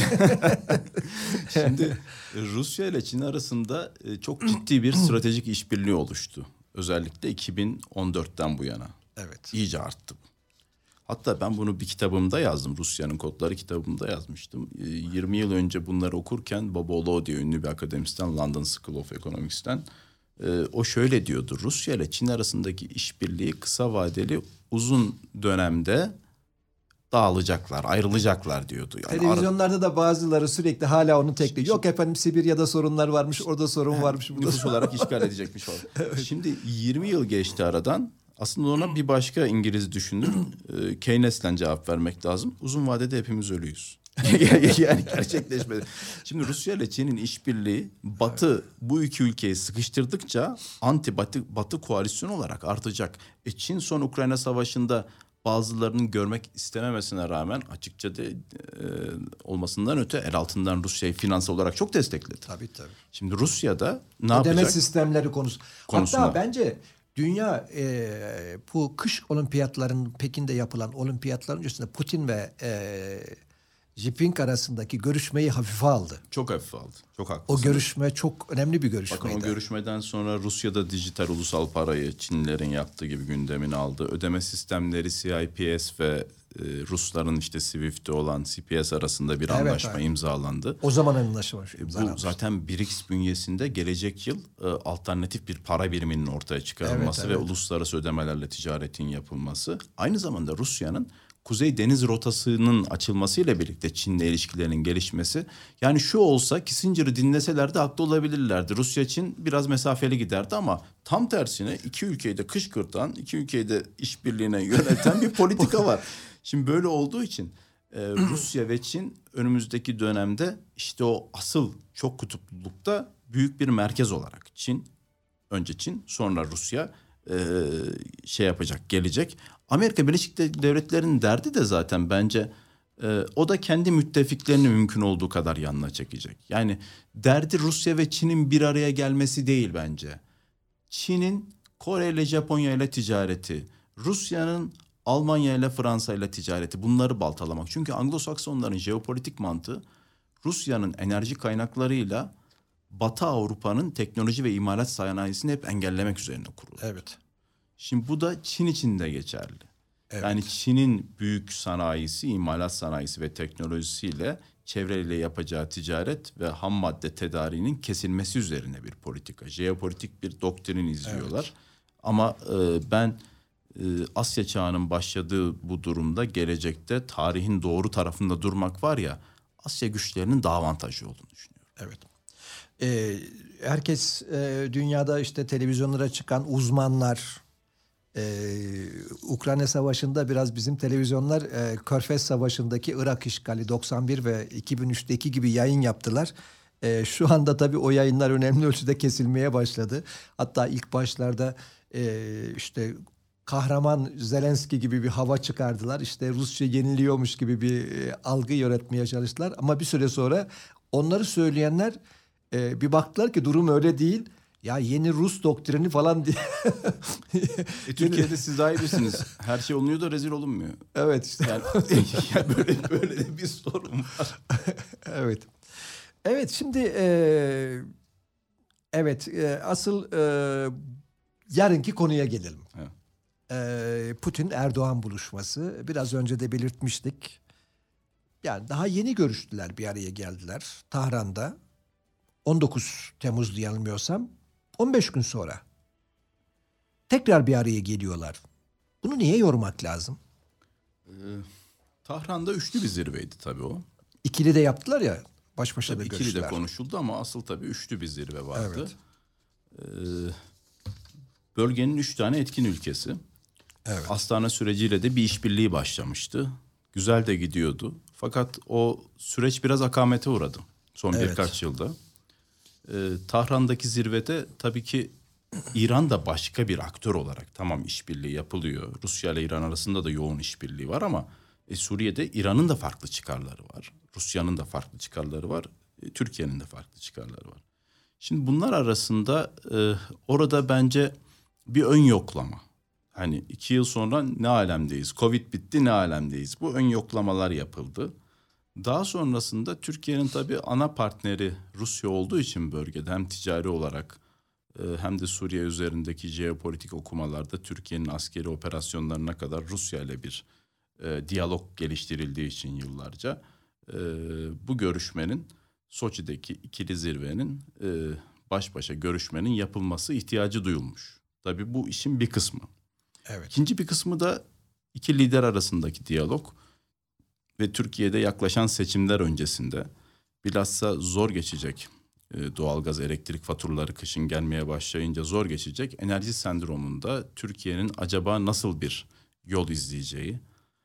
Şimdi Rusya ile Çin arasında çok ciddi bir stratejik işbirliği oluştu. Özellikle iki bin on dörtten bu yana. Evet. İyice arttı. Hatta ben bunu bir kitabımda yazdım. Rusya'nın Kodları kitabımda yazmıştım. yirmi yıl önce bunları okurken Bob Olo diye ünlü bir akademisyen, London School of Economics'ten, o şöyle diyordu. Rusya ile Çin arasındaki işbirliği kısa vadeli, uzun dönemde dağılacaklar, ayrılacaklar diyordu. Yani televizyonlarda da bazıları sürekli hala onu tekliyor. Yok efendim, Sibirya'da sorunlar varmış, orada sorun varmış. Burada nüfus olarak işgal edecekmiş falan. Evet. Şimdi yirmi yıl geçti aradan. Aslında ona bir başka İngiliz düşünür Keynes'ten cevap vermek lazım. Uzun vadede hepimiz ölüyüz. Yani gerçekleşmedi. Şimdi Rusya ile Çin'in işbirliği Batı bu iki ülkeyi sıkıştırdıkça anti Batı, Batı koalisyonu olarak artacak. E Çin son Ukrayna Savaşı'nda bazılarının görmek istememesine rağmen açıkça de, e, olmasından öte el altından Rusya'yı finansal olarak çok destekledi. Tabii tabii. Şimdi Rusya'da ne Ödeme yapacak? sistemleri konusu. Konusuna. Hatta bence dünya e, bu kış olimpiyatlarının, Pekin'de yapılan olimpiyatların öncesinde Putin ve e, Jinping arasındaki görüşmeyi hafife aldı. Çok hafife aldı. Çok haklısın. O görüşme çok önemli bir görüşmeydi. Bakın o görüşmeden sonra Rusya'da dijital ulusal parayı Çinlilerin yaptığı gibi gündemine aldı. Ödeme sistemleri C I P S ve e, Rusların işte Swift'te olan C P S arasında bir Evet, anlaşma aynen. imzalandı. O zaman anlaşma. Bu zaten B R I C S bünyesinde gelecek yıl e, alternatif bir para biriminin ortaya çıkarılması Evet, ve evet. uluslararası ödemelerle ticaretin yapılması. Aynı zamanda Rusya'nın Kuzey Deniz rotasının açılmasıyla birlikte Çin'le ilişkilerinin gelişmesi. Yani şu olsa Kissinger Twitter'ı dinleselerdi haklı olabilirlerdi. Rusya Çin biraz mesafeli giderdi ama tam tersine iki ülkeyi de kışkırtan, iki ülkeyi de işbirliğine yönelten bir politika var. Şimdi böyle olduğu için e, Rusya ve Çin önümüzdeki dönemde işte o asıl çok kutuplulukta büyük bir merkez olarak Çin, önce Çin sonra Rusya e, şey yapacak, gelecek. Amerika Birleşik Devletleri'nin derdi de zaten bence e, o da kendi müttefiklerini mümkün olduğu kadar yanına çekecek. Yani derdi Rusya ve Çin'in bir araya gelmesi değil bence. Çin'in Kore ile Japonya ile ticareti, Rusya'nın Almanya ile Fransa ile ticareti, bunları baltalamak. Çünkü Anglo-Saksonların jeopolitik mantığı Rusya'nın enerji kaynaklarıyla Batı Avrupa'nın teknoloji ve imalat sanayisini hep engellemek üzerine kurulu. Evet. Şimdi bu da Çin için de geçerli. Evet. Yani Çin'in büyük sanayisi, imalat sanayisi ve teknolojisiyle çevreyle yapacağı ticaret ve ham madde tedariğinin kesilmesi üzerine bir politika. Jeopolitik bir doktrin izliyorlar. Evet. Ama e, ben e, Asya çağının başladığı bu durumda gelecekte tarihin doğru tarafında durmak var ya, Asya güçlerinin daha avantajlı olduğunu düşünüyorum. Evet. Ee, herkes e, dünyada işte televizyonlara çıkan uzmanlar, Ee, Ukrayna Savaşı'nda biraz bizim televizyonlar e, Körfez Savaşı'ndaki Irak işgali doksan bir ve iki bin üçteki gibi yayın yaptılar. E, şu anda tabii o yayınlar önemli ölçüde kesilmeye başladı. Hatta ilk başlarda e, işte kahraman Zelenski gibi bir hava çıkardılar. İşte Rusya yeniliyormuş gibi bir e, algı yaratmaya çalıştılar. Ama bir süre sonra onları söyleyenler e, bir baktılar ki durum öyle değil. Ya yeni Rus doktrini falan diye. e, Türkiye'de siz daha iyi bilirsiniz. Her şey olunuyor da rezil olunmuyor. Evet işte. Yani, yani böyle böyle bir sorun var. Evet. Evet şimdi e, evet e, asıl e, yarınki konuya gelelim. Evet. E, Putin-Erdoğan buluşması. Biraz önce de belirtmiştik. Yani daha yeni görüştüler, bir araya geldiler Tahran'da. on dokuz Temmuz yanılmıyorsam. on beş gün sonra tekrar bir araya geliyorlar. Bunu niye yormak lazım? Ee, Tahran'da üçlü bir zirveydi tabii o. İkili de yaptılar ya, baş başa tabii da ikili görüştüler. de konuşuldu ama asıl tabii üçlü bir zirve vardı. Evet. Ee, bölgenin üç tane etkin ülkesi. Evet. Astana süreciyle de bir işbirliği başlamıştı. Güzel de gidiyordu. Fakat o süreç biraz akamete uğradı son evet. birkaç yılda. Ee, Tahran'daki zirvede tabii ki İran da başka bir aktör olarak, tamam işbirliği yapılıyor. Rusya ile İran arasında da yoğun işbirliği var ama e, Suriye'de İran'ın da farklı çıkarları var. Rusya'nın da farklı çıkarları var. E, Türkiye'nin de farklı çıkarları var. Şimdi bunlar arasında e, orada bence bir ön yoklama. Hani iki yıl sonra ne alemdeyiz? Covid bitti, ne alemdeyiz? Bu ön yoklamalar yapıldı. Daha sonrasında Türkiye'nin tabii ana partneri Rusya olduğu için bölgede hem ticari olarak hem de Suriye üzerindeki jeopolitik okumalarda Türkiye'nin askeri operasyonlarına kadar Rusya ile bir e, diyalog geliştirildiği için yıllarca e, bu görüşmenin, Soçi'deki ikili zirvenin e, baş başa görüşmenin yapılması ihtiyacı duyulmuş. Tabii bu işin bir kısmı. Evet. İkinci bir kısmı da iki lider arasındaki diyalog ve Türkiye'de yaklaşan seçimler öncesinde bilhassa zor geçecek. Doğalgaz, elektrik faturaları kışın gelmeye başlayınca zor geçecek enerji sendromunda Türkiye'nin acaba nasıl bir yol izleyeceği,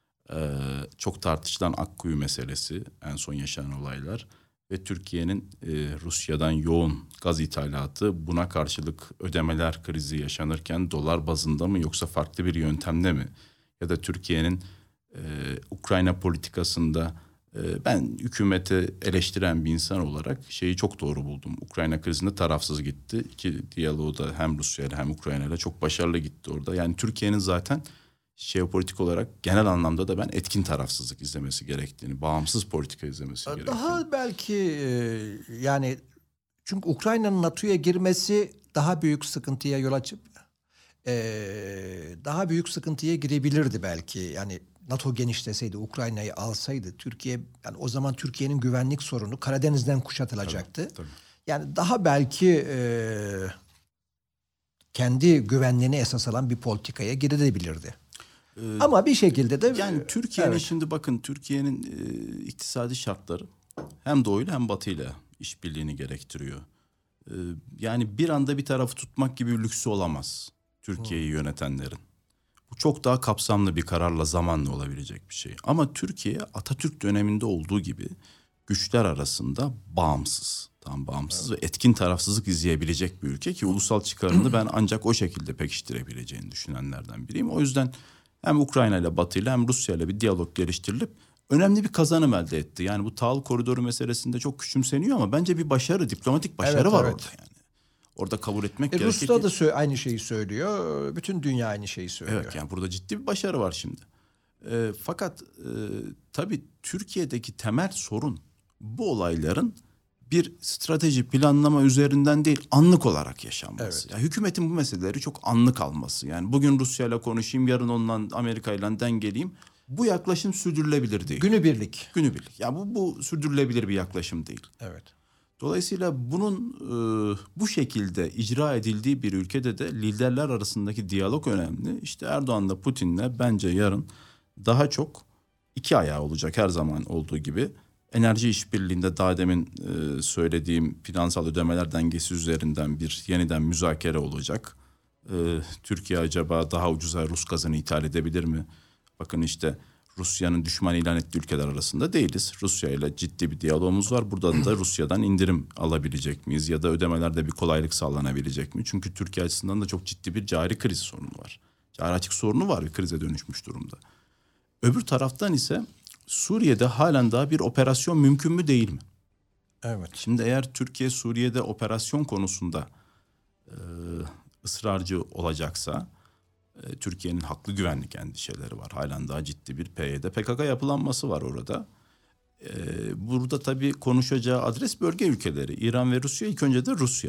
çok tartışılan Akkuyu meselesi, en son yaşanan olaylar ve Türkiye'nin Rusya'dan yoğun gaz ithalatı, buna karşılık ödemeler krizi yaşanırken dolar bazında mı yoksa farklı bir yöntemle mi, ya da Türkiye'nin Ukrayna politikasında, ben hükümeti eleştiren bir insan olarak şeyi çok doğru buldum. Ukrayna krizinde tarafsız gitti. İki diyaloğu da hem Rusya ile hem Ukrayna ile çok başarılı gitti orada. Yani Türkiye'nin zaten jeopolitik olarak genel anlamda da ben etkin tarafsızlık izlemesi gerektiğini, bağımsız politika izlemesi Daha gerektiğini. Daha belki yani çünkü Ukrayna'nın NATO'ya girmesi daha büyük sıkıntıya yol açıp daha büyük sıkıntıya girebilirdi belki. Yani NATO genişleseydi, Ukrayna'yı alsaydı Türkiye, yani o zaman Türkiye'nin güvenlik sorunu Karadeniz'den kuşatılacaktı. Tabii, tabii. Yani daha belki e, kendi güvenliğine esas alan bir politikaya girebilirdi. Ee, Ama bir şekilde de yani Türkiye'nin evet. şimdi bakın Türkiye'nin e, iktisadi şartları hem doğuyla hem batıyla işbirliğini gerektiriyor. Ee, yani bir anda bir tarafı tutmak gibi bir lüksü olamaz Türkiye'yi hmm. yönetenlerin. Bu çok daha kapsamlı bir kararla zamanla olabilecek bir şey. Ama Türkiye Atatürk döneminde olduğu gibi güçler arasında bağımsız, tam bağımsız evet. ve etkin tarafsızlık izleyebilecek bir ülke ki ulusal çıkarını ben ancak o şekilde pekiştirebileceğini düşünenlerden biriyim. O yüzden hem Ukrayna ile Batı ile hem Rusya ile bir diyalog geliştirilip önemli bir kazanım elde etti. Yani bu tahıl koridoru meselesinde çok küçümseniyor ama bence bir başarı, diplomatik başarı evet, var evet. orada yani. Orada kabul etmek e, gerekir. Rusya da sö- aynı şeyi söylüyor. Bütün dünya aynı şeyi söylüyor. Evet yani burada ciddi bir başarı var şimdi. E, fakat e, tabii Türkiye'deki temel sorun bu olayların bir strateji planlama üzerinden değil anlık olarak yaşanması. Evet. Yani hükümetin bu meseleleri çok anlık alması. Yani bugün Rusya'yla konuşayım, yarın ondan Amerika'yla dengeleyeyim. Bu yaklaşım sürdürülebilir değil. Günübirlik. Günübirlik. Ya bu bu sürdürülebilir bir yaklaşım değil. Evet. Dolayısıyla bunun e, bu şekilde icra edildiği bir ülkede de liderler arasındaki diyalog önemli. İşte Erdoğan'la Putin'le bence yarın daha çok iki ayağı olacak her zaman olduğu gibi. Enerji işbirliğinde daha demin e, söylediğim finansal ödemeler dengesi üzerinden bir yeniden müzakere olacak. E, Türkiye acaba daha ucuza Rus gazını ithal edebilir mi? Bakın işte Rusya'nın düşman ilan ettiği ülkeler arasında değiliz. Rusya ile ciddi bir diyalogumuz var. Buradan da Rusya'dan indirim alabilecek miyiz? Ya da ödemelerde bir kolaylık sağlanabilecek mi? Çünkü Türkiye açısından da çok ciddi bir cari kriz sorunu var. Cari açık sorunu var, bir krize dönüşmüş durumda. Öbür taraftan ise Suriye'de halen daha bir operasyon mümkün mü değil mi? Evet. Şimdi eğer Türkiye Suriye'de operasyon konusunda e, ısrarcı olacaksa e, Türkiye'nin haklı güvenlik endişeleri var. Halen daha ciddi bir P Y D P K K yapılanması var orada. E, burada tabii konuşacağı adres bölge ülkeleri. İran ve Rusya, ilk önce de Rusya.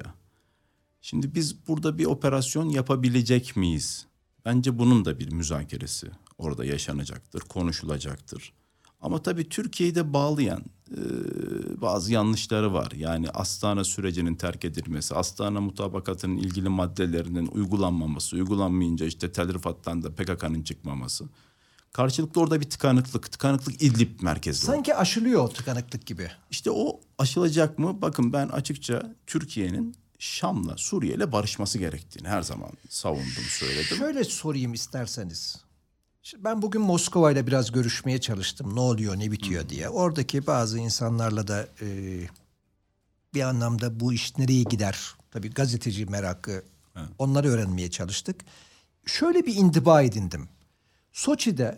Şimdi biz burada bir operasyon yapabilecek miyiz? Bence bunun da bir müzakeresi orada yaşanacaktır, konuşulacaktır. Ama tabii Türkiye'yi de bağlayan e, bazı yanlışları var. Yani Astana sürecinin terk edilmesi, Astana mutabakatının ilgili maddelerinin uygulanmaması, uygulanmayınca işte Tel Rifat'tan da P K K'nın çıkmaması. Karşılıklı orada bir tıkanıklık, tıkanıklık İdlib merkezli. Sanki oldu. Aşılıyor o tıkanıklık gibi. İşte o aşılacak mı? Bakın ben açıkça Türkiye'nin Şam'la, Suriye'yle barışması gerektiğini her zaman savundum, söyledim. Şöyle sorayım isterseniz. Ben bugün Moskova ile biraz görüşmeye çalıştım. Ne oluyor, ne bitiyor hmm. diye. Oradaki bazı insanlarla da e, bir anlamda bu iş nereye gider? Tabii gazeteci merakı, evet. onları öğrenmeye çalıştık. Şöyle bir intiba edindim. Soçi'de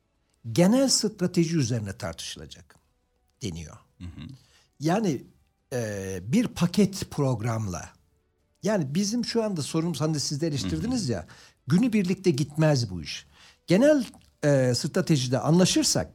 genel strateji üzerine tartışılacak deniyor. Hı hı. Yani e, bir paket programla. Yani bizim şu anda sorunumuz, hani siz de eleştirdiniz hı hı. ya, günübirlikte gitmez bu iş. Genel e, stratejide anlaşırsak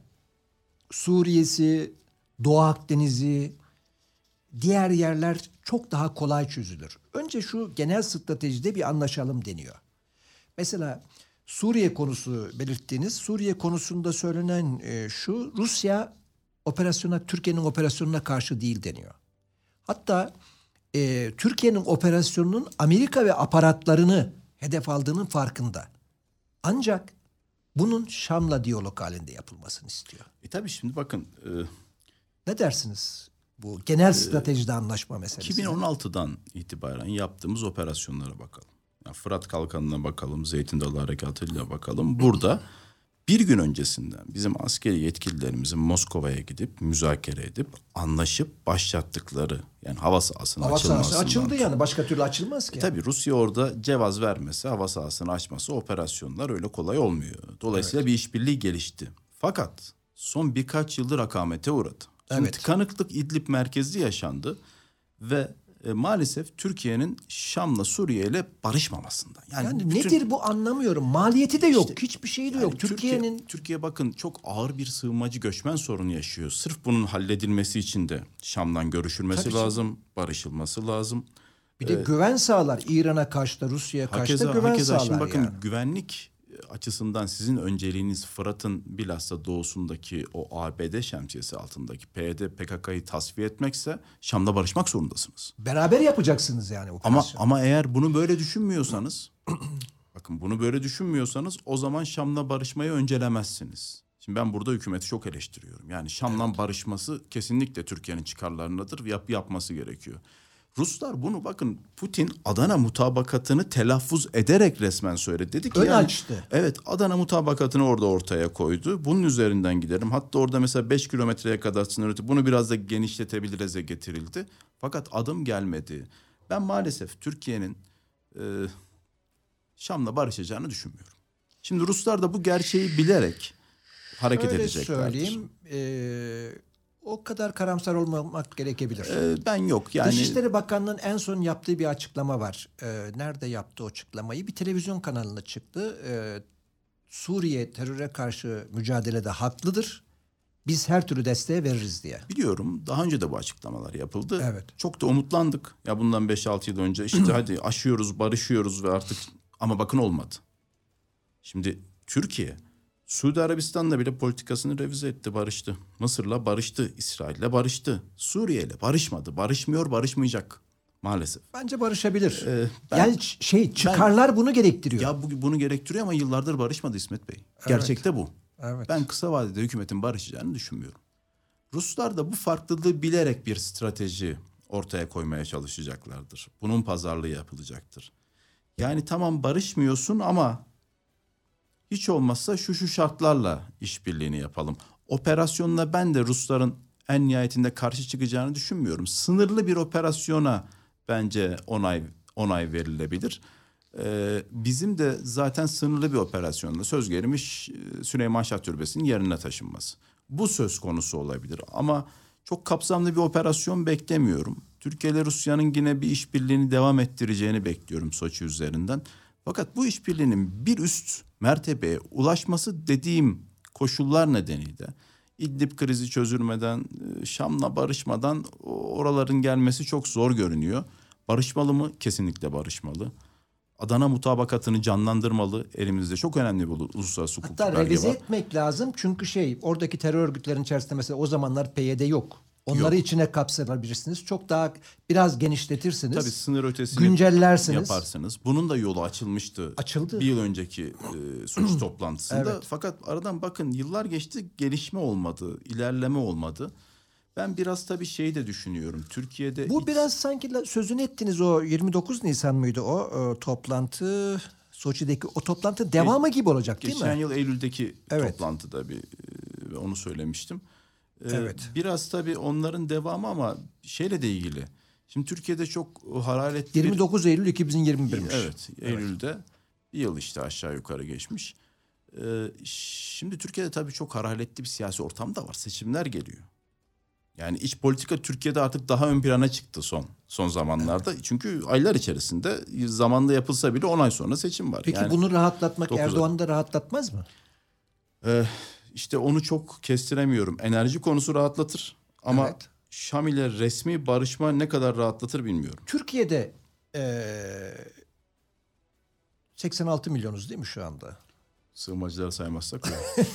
Suriye'si, Doğu Akdeniz'i, diğer yerler çok daha kolay çözülür. Önce şu genel stratejide bir anlaşalım deniyor. Mesela Suriye konusu belirttiğiniz, Suriye konusunda söylenen e, şu, Rusya operasyona, Türkiye'nin operasyonuna karşı değil deniyor. Hatta e, Türkiye'nin operasyonunun Amerika ve aparatlarını hedef aldığının farkında. Ancak bunun Şam'la diyalog halinde yapılmasını istiyor. E tabii şimdi bakın. E, ne dersiniz bu genel stratejide e, anlaşma meselesi? iki bin on altıdan itibaren yaptığımız operasyonlara bakalım. Yani Fırat Kalkanı'na bakalım, Zeytin Dalı Harekatı'yla bakalım. Burada bir gün öncesinden bizim askeri yetkililerimizin Moskova'ya gidip müzakere edip anlaşıp başlattıkları, yani hava sahasının hava açılmasından. Hava sahası açıldı yani, başka türlü açılmaz ki. E tabii Rusya orada cevaz vermesi, hava sahasını açması, operasyonlar öyle kolay olmuyor. Dolayısıyla evet. bir işbirliği gelişti. Fakat son birkaç yıldır akamete uğradı. Şimdi evet. tıkanıklık İdlib merkezli yaşandı ve E, maalesef Türkiye'nin Şam'la Suriye ile barışmamasından. Yani, yani bütün, nedir bu, anlamıyorum. Maliyeti de yok. İşte, hiçbir şey de yani yok. Türkiye'nin Türkiye, Türkiye bakın çok ağır bir sığınmacı göçmen sorunu yaşıyor. Sırf bunun halledilmesi için de Şam'dan görüşülmesi Tabii lazım, canım. barışılması lazım. Bir de ee, güven sağlar. İran'a karşı da, Rusya'ya karşı da güven hakeza, sağlar. Şimdi bakın yani. güvenlik açısından sizin önceliğiniz Fırat'ın bilhassa doğusundaki o A B D şemsiyesi altındaki P Y D P K K'yı tasfiye etmekse Şam'da barışmak zorundasınız. Beraber yapacaksınız yani operasyon. Ama ama eğer bunu böyle düşünmüyorsanız bakın bunu böyle düşünmüyorsanız o zaman Şam'la barışmayı öncelemezsiniz. Şimdi ben burada hükümeti çok eleştiriyorum. Yani Şam'la evet. barışması kesinlikle Türkiye'nin çıkarlarındadır. Yap, yapması gerekiyor. Ruslar bunu bakın Putin Adana mutabakatını telaffuz ederek resmen söyledi. Dedi ki ön yani, açtı. Evet, Adana mutabakatını orada ortaya koydu. Bunun üzerinden giderim. Hatta orada mesela beş kilometreye kadar sınır ötesi bunu biraz da genişletebilirize getirildi. Fakat adım gelmedi. Ben maalesef Türkiye'nin e, Şam'la barışacağını düşünmüyorum. Şimdi Ruslar da bu gerçeği bilerek hareket Öyle edeceklerdir. söyleyeyim. E, o kadar karamsar olmamak gerekebilir. E, ben yok yani. Dışişleri Bakanlığı'nın en son yaptığı bir açıklama var. E, nerede yaptı o açıklamayı? Bir televizyon kanalına çıktı. E, Suriye teröre karşı mücadelede haklıdır. Biz her türlü desteği veririz diye. Biliyorum. Daha önce de bu açıklamalar yapıldı. Evet. Çok da umutlandık. Ya bundan beş altı yıl önce işte hadi aşıyoruz, barışıyoruz ve artık ama bakın olmadı. Şimdi Türkiye Suudi Arabistan'la bile politikasını revize etti, barıştı. Mısır'la barıştı, İsrail'le barıştı. Suriye'yle barışmadı. Barışmıyor, barışmayacak maalesef. Bence barışabilir. Ee, ben, yani şey çıkarlar ben, bunu gerektiriyor. Ya bu, bunu gerektiriyor ama yıllardır barışmadı İsmet Bey. Evet. Gerçekte bu. Evet. Ben kısa vadede hükümetin barışacağını düşünmüyorum. Ruslar da bu farklılığı bilerek bir strateji ortaya koymaya çalışacaklardır. Bunun pazarlığı yapılacaktır. Yani tamam barışmıyorsun ama hiç olmazsa şu şu şartlarla işbirliğini yapalım. Operasyonla ben de Rusların en nihayetinde karşı çıkacağını düşünmüyorum. Sınırlı bir operasyona bence onay onay verilebilir. Ee, bizim de zaten sınırlı bir operasyonla söz gelmiş Süleyman Şah Türbesi'nin yerine taşınması. Bu söz konusu olabilir ama çok kapsamlı bir operasyon beklemiyorum. Türkiye ile Rusya'nın yine bir işbirliğini devam ettireceğini bekliyorum Soçi üzerinden. Fakat bu işbirliğinin bir üst mertebeye ulaşması dediğim koşullar nedeniyle İdlib krizi çözülmeden, Şam'la barışmadan oraların gelmesi çok zor görünüyor. Barışmalı mı? Kesinlikle barışmalı. Adana mutabakatını canlandırmalı. Elimizde çok önemli bir uluslararası hukuk belge var. Hatta revize etmek lazım çünkü şey oradaki terör örgütlerinin içerisinde mesela o zamanlar P Y D yok. Onları yok. içine kapsayabilirsiniz. Çok daha biraz genişletirsiniz. Tabii sınır ötesini güncellersiniz. Yaparsınız. Bunun da yolu açılmıştı. Açıldı. Bir yıl önceki e, Soçi toplantısında. Evet. Fakat aradan bakın yıllar geçti, gelişme olmadı, ilerleme olmadı. Ben biraz tabii şeyi de düşünüyorum. Türkiye'de... Bu iç... biraz sanki sözünü ettiğiniz o yirmi dokuz Nisan mıydı o, o toplantı... Soçi'deki o toplantı devamı Ge- gibi olacak değil geçen mi? Geçen yıl Eylül'deki evet. toplantıda bir e, onu söylemiştim. E, evet. Biraz tabii onların devamı ama şeyle de ilgili. Şimdi Türkiye'de çok hararetli... yirmi dokuz Eylül iki bin yirmi bir'miş. Evet, Eylül'de evet. bir yıl işte aşağı yukarı geçmiş. E, şimdi Türkiye'de tabii çok hararetli bir siyasi ortam da var. Seçimler geliyor. Yani iç politika Türkiye'de artık daha ön plana çıktı son son zamanlarda. Evet. Çünkü aylar içerisinde zamanda yapılsa bile on ay sonra seçim var. Peki yani bunu rahatlatmak dokuz Erdoğan'ı da rahatlatmaz mı? Ee, işte onu çok kestiremiyorum. Enerji konusu rahatlatır ama evet. Şam ile resmi barışma ne kadar rahatlatır bilmiyorum. Türkiye'de ee, seksen altı milyonuz değil mi şu anda? Sığınmacıları saymazsak.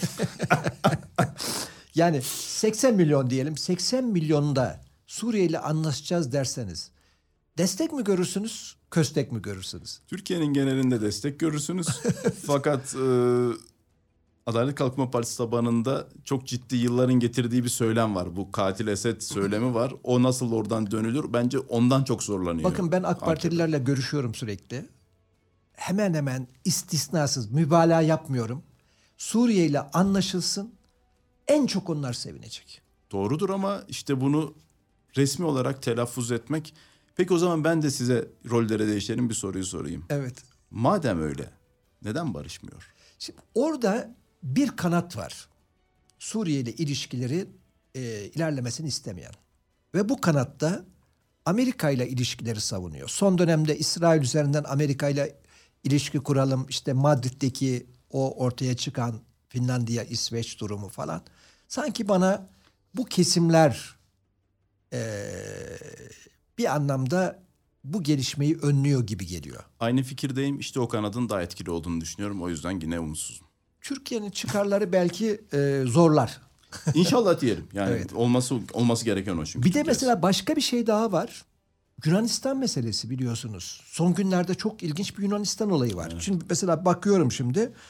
Yani seksen milyon diyelim. seksen milyonda Suriye ile anlaşacağız derseniz destek mi görürsünüz, köstek mi görürsünüz? Türkiye'nin genelinde destek görürsünüz. Fakat e, Adalet Kalkınma Partisi tabanında çok ciddi yılların getirdiği bir söylem var. Bu katil Esed söylemi var. O nasıl oradan dönülür? Bence ondan çok zorlanıyor. Bakın ben AK Partililerle görüşüyorum sürekli. Hemen hemen istisnasız, mübalağa yapmıyorum. Suriye ile anlaşılsın. En çok onlar sevinecek. Doğrudur ama işte bunu resmi olarak telaffuz etmek. Peki o zaman ben de size rollere değişelim bir soruyu sorayım. Evet. Madem öyle neden barışmıyor? Şimdi orada bir kanat var. Suriye ile ilişkileri e, ilerlemesini istemeyen. Ve bu kanatta Amerika ile ilişkileri savunuyor. Son dönemde İsrail üzerinden Amerika ile ilişki kuralım. İşte Madrid'deki o ortaya çıkan Finlandiya, İsveç durumu falan. Sanki bana bu kesimler e, bir anlamda bu gelişmeyi önlüyor gibi geliyor. Aynı fikirdeyim. İşte o kanadın daha etkili olduğunu düşünüyorum. O yüzden yine umutsuzum. Türkiye'nin çıkarları belki e, zorlar. İnşallah diyelim. Yani evet. olması olması gereken o çünkü. Bir de mesela başka bir şey daha var. Yunanistan meselesi biliyorsunuz. Son günlerde çok ilginç bir Yunanistan olayı var. Evet. Şimdi mesela bakıyorum şimdi.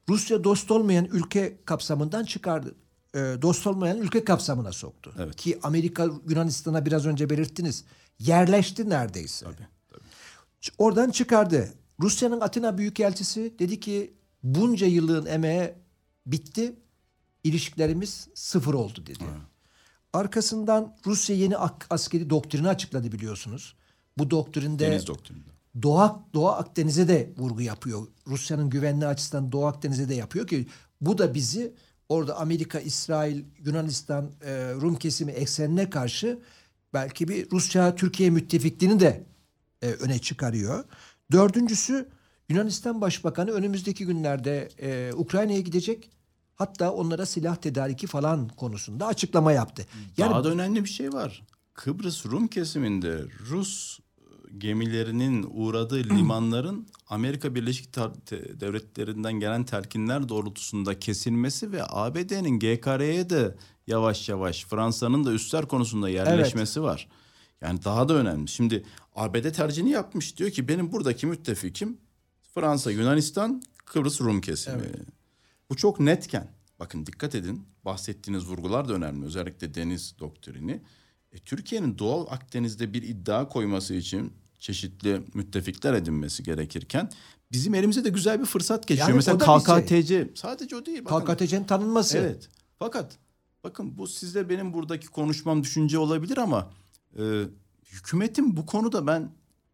Rusya dost olmayan ülke kapsamından çıkardı. E, dost olmayan ülke kapsamına soktu. Evet. Ki Amerika Yunanistan'a biraz önce belirttiniz. Yerleşti neredeyse. Tabii, tabii. Oradan çıkardı. Rusya'nın Atina Büyükelçisi dedi ki bunca yılın emeği bitti. İlişkilerimiz sıfır oldu dedi. Evet. Arkasından Rusya yeni askeri doktrini açıkladı biliyorsunuz. Bu doktrinde Deniz doktrininde. Doğu, Doğu Akdeniz'e de vurgu yapıyor. Rusya'nın güvenliği açısından Doğu Akdeniz'e de yapıyor ki bu da bizi orada Amerika, İsrail, Yunanistan, e, Rum kesimi eksenine karşı belki bir Rusya-Türkiye müttefikliğini de e, öne çıkarıyor. Dördüncüsü Yunanistan Başbakanı önümüzdeki günlerde e, Ukrayna'ya gidecek. Hatta onlara silah tedariki falan konusunda açıklama yaptı. Yani, daha da önemli bir şey var. Kıbrıs Rum kesiminde Rus gemilerinin uğradığı limanların Amerika Birleşik Devletleri'nden gelen telkinler doğrultusunda kesilmesi ve A B D'nin G K R'ye de yavaş yavaş Fransa'nın da üsler konusunda yerleşmesi evet. var. Yani daha da önemli. Şimdi A B D tercihini yapmış. Diyor ki benim buradaki müttefikim Fransa, Yunanistan, Kıbrıs Rum kesimi. Evet. Bu çok netken. Bakın dikkat edin. Bahsettiğiniz vurgular da önemli. Özellikle deniz doktrini. E, Türkiye'nin Doğu Akdeniz'de bir iddia koyması için çeşitli müttefikler edinmesi gerekirken bizim elimize de güzel bir fırsat geçiyor. Yani mesela K K T C şey. Sadece o değil. K K T C'nin tanınması. Evet. Fakat bakın bu sizde benim buradaki konuşmam düşünce olabilir ama e, hükümetin bu konuda ben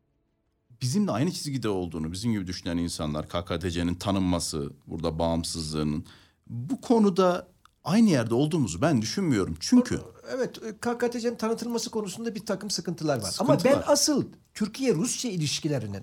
bizimle aynı çizgide olduğunu, bizim gibi düşünen insanlar, K K T C'nin tanınması, burada bağımsızlığının bu konuda aynı yerde olduğumuzu ben düşünmüyorum. Çünkü evet, K K T C'nin tanıtılması konusunda bir takım sıkıntılar var. Sıkıntı Ama ben var. asıl Türkiye-Rusya ilişkilerinin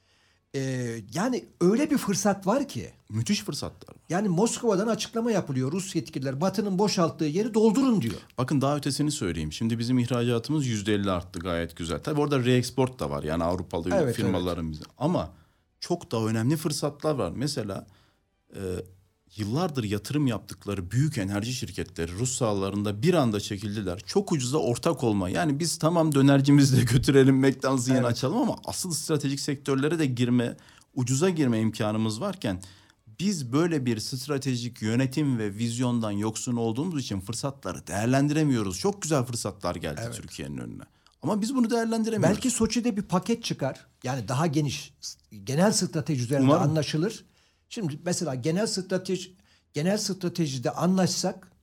e, yani öyle bir fırsat var ki. Müthiş fırsatlar var. Yani Moskova'dan açıklama yapılıyor. Rus yetkililer Batı'nın boşalttığı yeri doldurun diyor. Bakın daha ötesini söyleyeyim. Şimdi bizim ihracatımız yüzde elli arttı, gayet güzel. Tabii orada re-export da var. Yani Avrupalı evet, firmaların evet. bize. Ama çok daha önemli fırsatlar var. Mesela e, yıllardır yatırım yaptıkları büyük enerji şirketleri Rus sahalarında bir anda çekildiler. Çok ucuza ortak olma. Yani biz tamam dönercimizi de götürelim, McDonald's'ı yeni evet. açalım ama asıl stratejik sektörlere de girme, ucuza girme imkanımız varken biz böyle bir stratejik yönetim ve vizyondan yoksun olduğumuz için fırsatları değerlendiremiyoruz. Çok güzel fırsatlar geldi evet. Türkiye'nin önüne. Ama biz bunu değerlendiremiyoruz. Belki Soçi'de bir paket çıkar. Yani daha geniş, genel strateji üzerinde Umarım. anlaşılır. Şimdi mesela genel strateji genel stratejide anlaşsak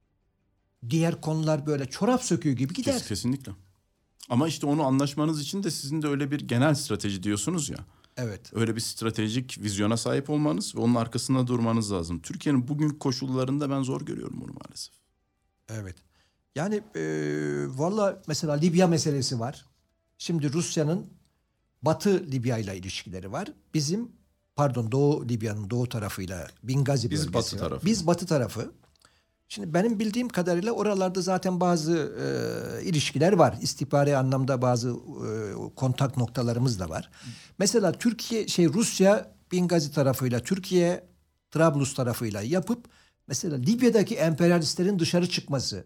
diğer konular böyle çorap söküğü gibi gider. Kes, kesinlikle. Ama işte onu anlaşmanız için de sizin de öyle bir genel strateji diyorsunuz ya. Evet. Öyle bir stratejik vizyona sahip olmanız ve onun arkasında durmanız lazım. Türkiye'nin bugün koşullarında ben zor görüyorum bunu maalesef. Evet. Yani e, valla mesela Libya meselesi var. Şimdi Rusya'nın Batı Libya ile ilişkileri var. Bizim pardon Doğu Libya'nın doğu tarafıyla Bingazi bölgesi Biz batı var. tarafı. Biz batı tarafı. Şimdi benim bildiğim kadarıyla oralarda zaten bazı e, ilişkiler var. İstihbari anlamda bazı e, kontak noktalarımız da var. Mesela Türkiye şey Rusya Bingazi tarafıyla Türkiye Trablus tarafıyla yapıp mesela Libya'daki emperyalistlerin dışarı çıkması,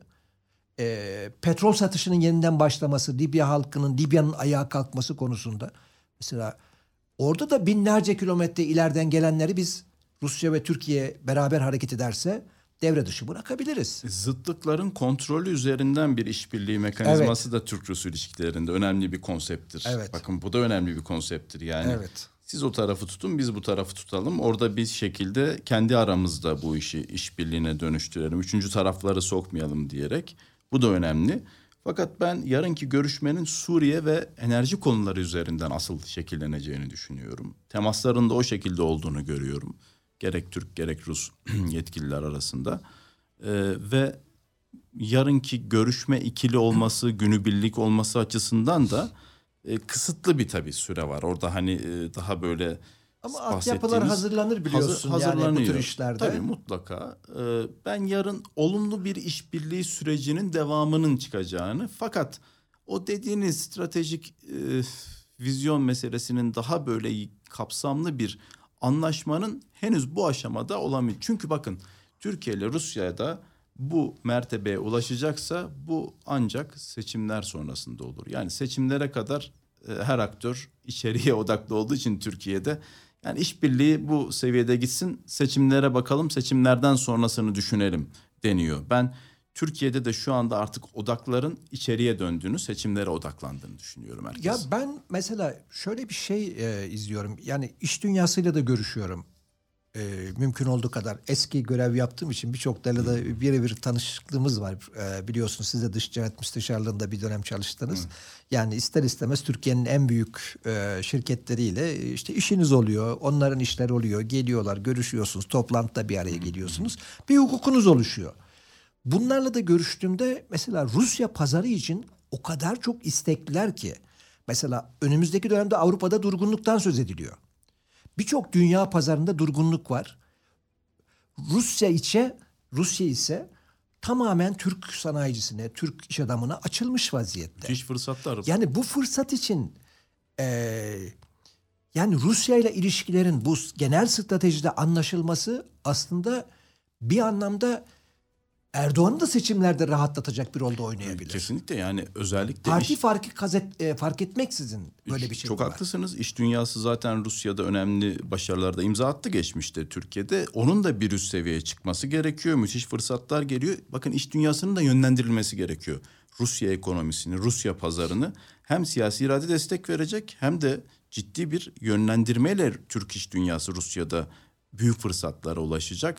e, petrol satışının yeniden başlaması, Libya halkının Libya'nın ayağa kalkması konusunda mesela orada da binlerce kilometre ileriden gelenleri biz Rusya ve Türkiye beraber hareket ederse devre dışı bırakabiliriz. Zıtlıkların kontrolü üzerinden bir işbirliği mekanizması evet. da Türk-Rus ilişkilerinde önemli bir konsepttir. Evet. Bakın bu da önemli bir konsepttir. Yani evet. siz o tarafı tutun, biz bu tarafı tutalım. Orada bir şekilde kendi aramızda bu işi işbirliğine dönüştürelim. Üçüncü tarafları sokmayalım diyerek. Bu da önemli. Fakat ben yarınki görüşmenin Suriye ve enerji konuları üzerinden asıl şekilleneceğini düşünüyorum. Temasların da o şekilde olduğunu görüyorum. Gerek Türk gerek Rus yetkililer arasında. Ee, ve yarınki görüşme ikili olması, günübirlik olması açısından da e, kısıtlı bir tabii süre var. Orada hani e, daha böyle ama altyapılar hazırlanır biliyorsun hazır, yani bu tür işlerde. Tabii mutlaka. Ee, ben yarın olumlu bir işbirliği sürecinin devamının çıkacağını fakat o dediğiniz stratejik e, vizyon meselesinin daha böyle kapsamlı bir anlaşmanın henüz bu aşamada olamıyor. Çünkü bakın Türkiye ile Rusya'da bu mertebeye ulaşacaksa bu ancak seçimler sonrasında olur. Yani seçimlere kadar e, her aktör içeriye odaklı olduğu için Türkiye'de Yani işbirliği bu seviyede gitsin, seçimlere bakalım, seçimlerden sonrasını düşünelim deniyor. Ben Türkiye'de de şu anda artık odakların içeriye döndüğünü, seçimlere odaklandığını düşünüyorum herkes. Ya ben mesela şöyle bir şey e, izliyorum. Yani iş dünyasıyla da görüşüyorum. E, mümkün olduğu kadar. Eski görev yaptığım için birçoklarıyla da birebir tanışıklığımız var. E, biliyorsunuz siz de dış ticaret müsteşarlığında bir dönem çalıştınız. Hı. Yani ister istemez Türkiye'nin en büyük e, şirketleriyle işte işiniz oluyor. Onların işleri oluyor. Geliyorlar, görüşüyorsunuz. Toplantıda bir araya geliyorsunuz. Bir hukukunuz oluşuyor. Bunlarla da görüştüğümde mesela Rusya pazarı için o kadar çok istekliler ki. Mesela önümüzdeki dönemde Avrupa'da durgunluktan söz ediliyor. Birçok dünya pazarında durgunluk var. Rusya içe, Rusya ise tamamen Türk sanayicisine, Türk iş adamına açılmış vaziyette. Müthiş fırsatlar. Yani bu fırsat için e, yani Rusya ile ilişkilerin bu genel stratejide anlaşılması aslında bir anlamda Erdoğan'ı da seçimlerde rahatlatacak bir rolde oynayabilir. Kesinlikle, yani özellikle parti iş, farkı kazet, e, fark etmeksizin böyle bir şey çok var. haklısınız. İş dünyası zaten Rusya'da önemli başarılarda imza attı geçmişte Türkiye'de. Onun da bir üst seviyeye çıkması gerekiyor. Müthiş fırsatlar geliyor. Bakın iş dünyasının da yönlendirilmesi gerekiyor. Rusya ekonomisini, Rusya pazarını hem siyasi irade destek verecek hem de ciddi bir yönlendirmeyle Türk iş dünyası Rusya'da büyük fırsatlara ulaşacak.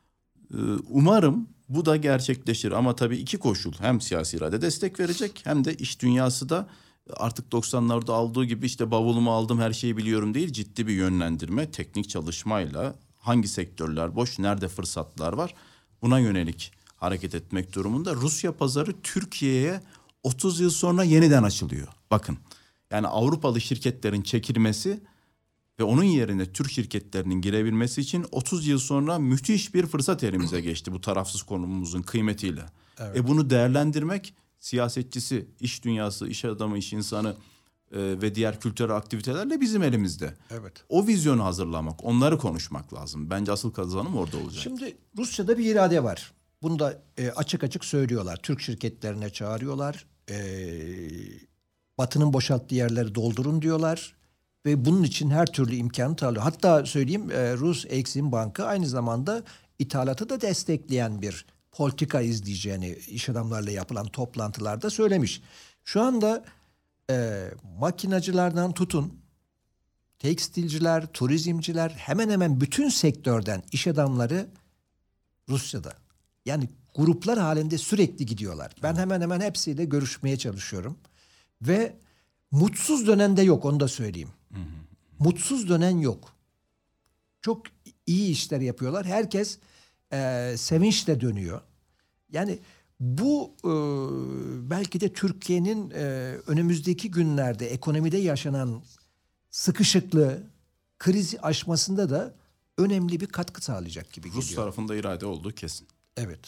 Umarım bu da gerçekleşir ama tabii iki koşul, hem siyasi irade destek verecek hem de iş dünyası da artık doksanlarda aldığı gibi işte bavulumu aldım her şeyi biliyorum değil, ciddi bir yönlendirme, teknik çalışmayla hangi sektörler boş, nerede fırsatlar var, buna yönelik hareket etmek durumunda. Rusya pazarı Türkiye'ye otuz yıl sonra yeniden açılıyor. Bakın, yani Avrupalı şirketlerin çekilmesi ve onun yerine Türk şirketlerinin girebilmesi için otuz yıl sonra müthiş bir fırsat elimize geçti bu tarafsız konumumuzun kıymetiyle. Evet. E bunu değerlendirmek siyasetçisi, iş dünyası, iş adamı, iş insanı e, ve diğer kültürel aktivitelerle bizim elimizde. Evet. O vizyonu hazırlamak, onları konuşmak lazım. Bence asıl kazanım orada olacak. Şimdi Rusya'da bir irade var. Bunu da e, açık açık söylüyorlar. Türk şirketlerine çağırıyorlar. E, Batı'nın boşalttığı yerleri doldurun diyorlar. Ve bunun için her türlü imkanı tanıyor. Hatta söyleyeyim e, Rus Exim Bankı aynı zamanda ithalatı da destekleyen bir politika izleyeceğini iş adamlarıyla yapılan toplantılarda söylemiş. Şu anda e, makinacılardan tutun, tekstilciler, turizmciler, hemen hemen bütün sektörden iş adamları Rusya'da. Yani gruplar halinde sürekli gidiyorlar. Ben hemen hemen hepsiyle görüşmeye çalışıyorum. Ve mutsuz dönen de yok, onu da söyleyeyim. Hı hı. Mutsuz dönen yok. Çok iyi işler yapıyorlar. Herkes e, sevinçle dönüyor. Yani bu e, belki de Türkiye'nin e, önümüzdeki günlerde ekonomide yaşanan sıkışıklığı, krizi aşmasında da önemli bir katkı sağlayacak gibi geliyor. Rus tarafında irade olduğu kesin. Evet.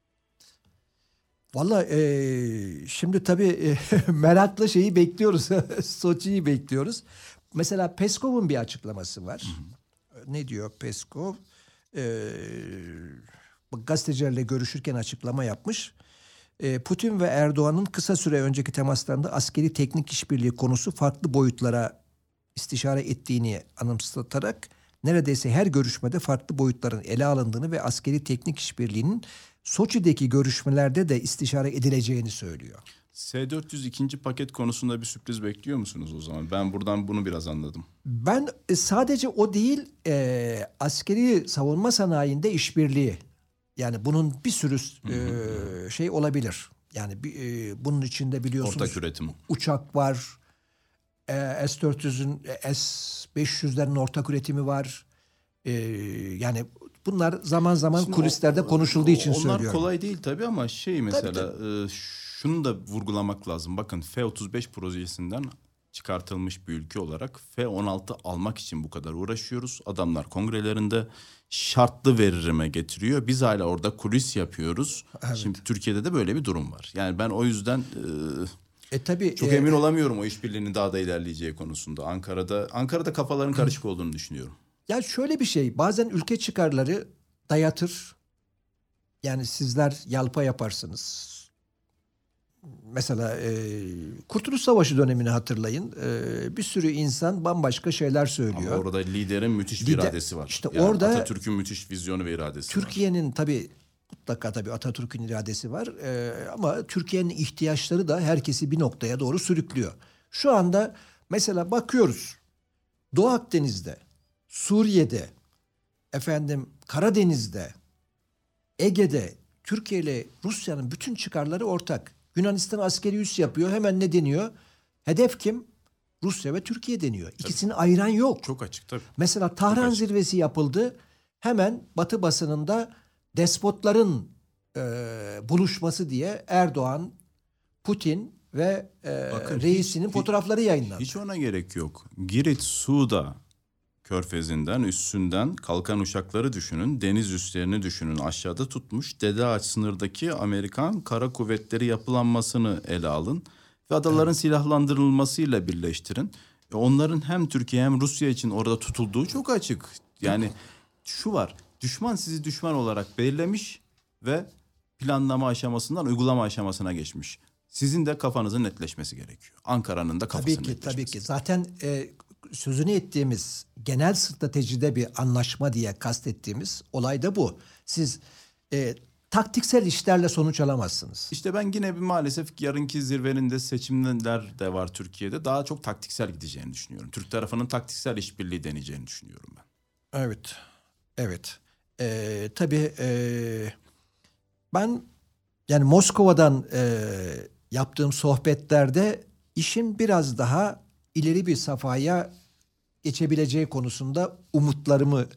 Vallahi e, şimdi tabii e, merakla şeyi bekliyoruz. Soçi'yi bekliyoruz. Mesela Peskov'un bir açıklaması var. Hı hı. Ne diyor Peskov? E, gazetecilerle görüşürken açıklama yapmış. E, Putin ve Erdoğan'ın kısa süre önceki temaslarında askeri teknik işbirliği konusu farklı boyutlara istişare ettiğini anımsatarak neredeyse her görüşmede farklı boyutların ele alındığını ve askeri teknik işbirliğinin Soçi'deki görüşmelerde de istişare edileceğini söylüyor. S dört yüz ikinci paket konusunda bir sürpriz bekliyor musunuz o zaman? Ben buradan bunu biraz anladım. Ben e, sadece o değil, e, askeri savunma sanayinde işbirliği. Yani bunun bir sürü e, şey olabilir. Yani bir, e, bunun içinde biliyorsunuz ortak üretim, uçak var. E, S dört yüzün, S beş yüzlerin ortak üretimi var. E, yani bunlar zaman zaman Şimdi kulislerde o, konuşulduğu için onlar söylüyorum. Onlar kolay değil tabii ama şey mesela tabii, tabii. E, şunu da vurgulamak lazım. Bakın F otuz beş projesinden çıkartılmış bir ülke olarak F on altı almak için bu kadar uğraşıyoruz. Adamlar kongrelerinde şartlı veririme getiriyor. Biz hala orada kulis yapıyoruz. Evet. Şimdi Türkiye'de de böyle bir durum var. Yani ben o yüzden e, e, tabii, çok e, emin olamıyorum o işbirliğinin daha da ilerleyeceği konusunda. Ankara'da Ankara'da kafaların karışık olduğunu düşünüyorum. Ya şöyle bir şey, bazen ülke çıkarları dayatır. Yani sizler yalpa yaparsınız. mesela e, Kurtuluş Savaşı dönemini hatırlayın. E, bir sürü insan bambaşka şeyler söylüyor. Ama orada liderin müthiş bir Lider, iradesi var. İşte yani orada Atatürk'ün müthiş vizyonu ve iradesi Türkiye'nin var. tabii mutlaka tabii Atatürk'ün iradesi var. E, ama Türkiye'nin ihtiyaçları da herkesi bir noktaya doğru sürüklüyor. Şu anda mesela bakıyoruz. Doğu Akdeniz'de, Suriye'de, efendim Karadeniz'de, Ege'de Türkiye ile Rusya'nın bütün çıkarları ortak. Yunanistan askeri üs yapıyor. Hemen ne deniyor? Hedef kim? Rusya ve Türkiye deniyor. İkisini tabii ayıran yok. Çok açık tabii. Mesela Tahran zirvesi yapıldı. Hemen Batı basınında despotların e, buluşması diye Erdoğan, Putin ve e, Bakın, reisinin hiç, fotoğrafları yayınlandı. Hiç ona gerek yok. Girit, Suda körfezinden, üstünden kalkan uçakları düşünün. Deniz üslerini düşünün. Aşağıda tutmuş. Dede Ağaç sınırdaki Amerikan kara kuvvetleri yapılanmasını ele alın. Ve adaların evet. silahlandırılmasıyla birleştirin. E onların hem Türkiye hem Rusya için orada tutulduğu çok açık. Yani şu var. Düşman sizi düşman olarak belirlemiş ve planlama aşamasından uygulama aşamasına geçmiş. Sizin de kafanızın netleşmesi gerekiyor. Ankara'nın da kafasının netleşmesi. Tabii ki, tabii ki. gerekiyor. Zaten e, sözünü ettiğimiz genel stratejide bir anlaşma diye kastettiğimiz olay da bu. Siz e, taktiksel işlerle sonuç alamazsınız. İşte ben yine bir maalesef yarınki zirvenin de seçimler de var Türkiye'de. Daha çok taktiksel gideceğini düşünüyorum. Türk tarafının taktiksel işbirliği deneyeceğini düşünüyorum ben. Evet. Evet. Ee, tabii e, ben yani Moskova'dan e, yaptığım sohbetlerde işin biraz daha ileri bir safhaya geçebileceği konusunda umutlarımı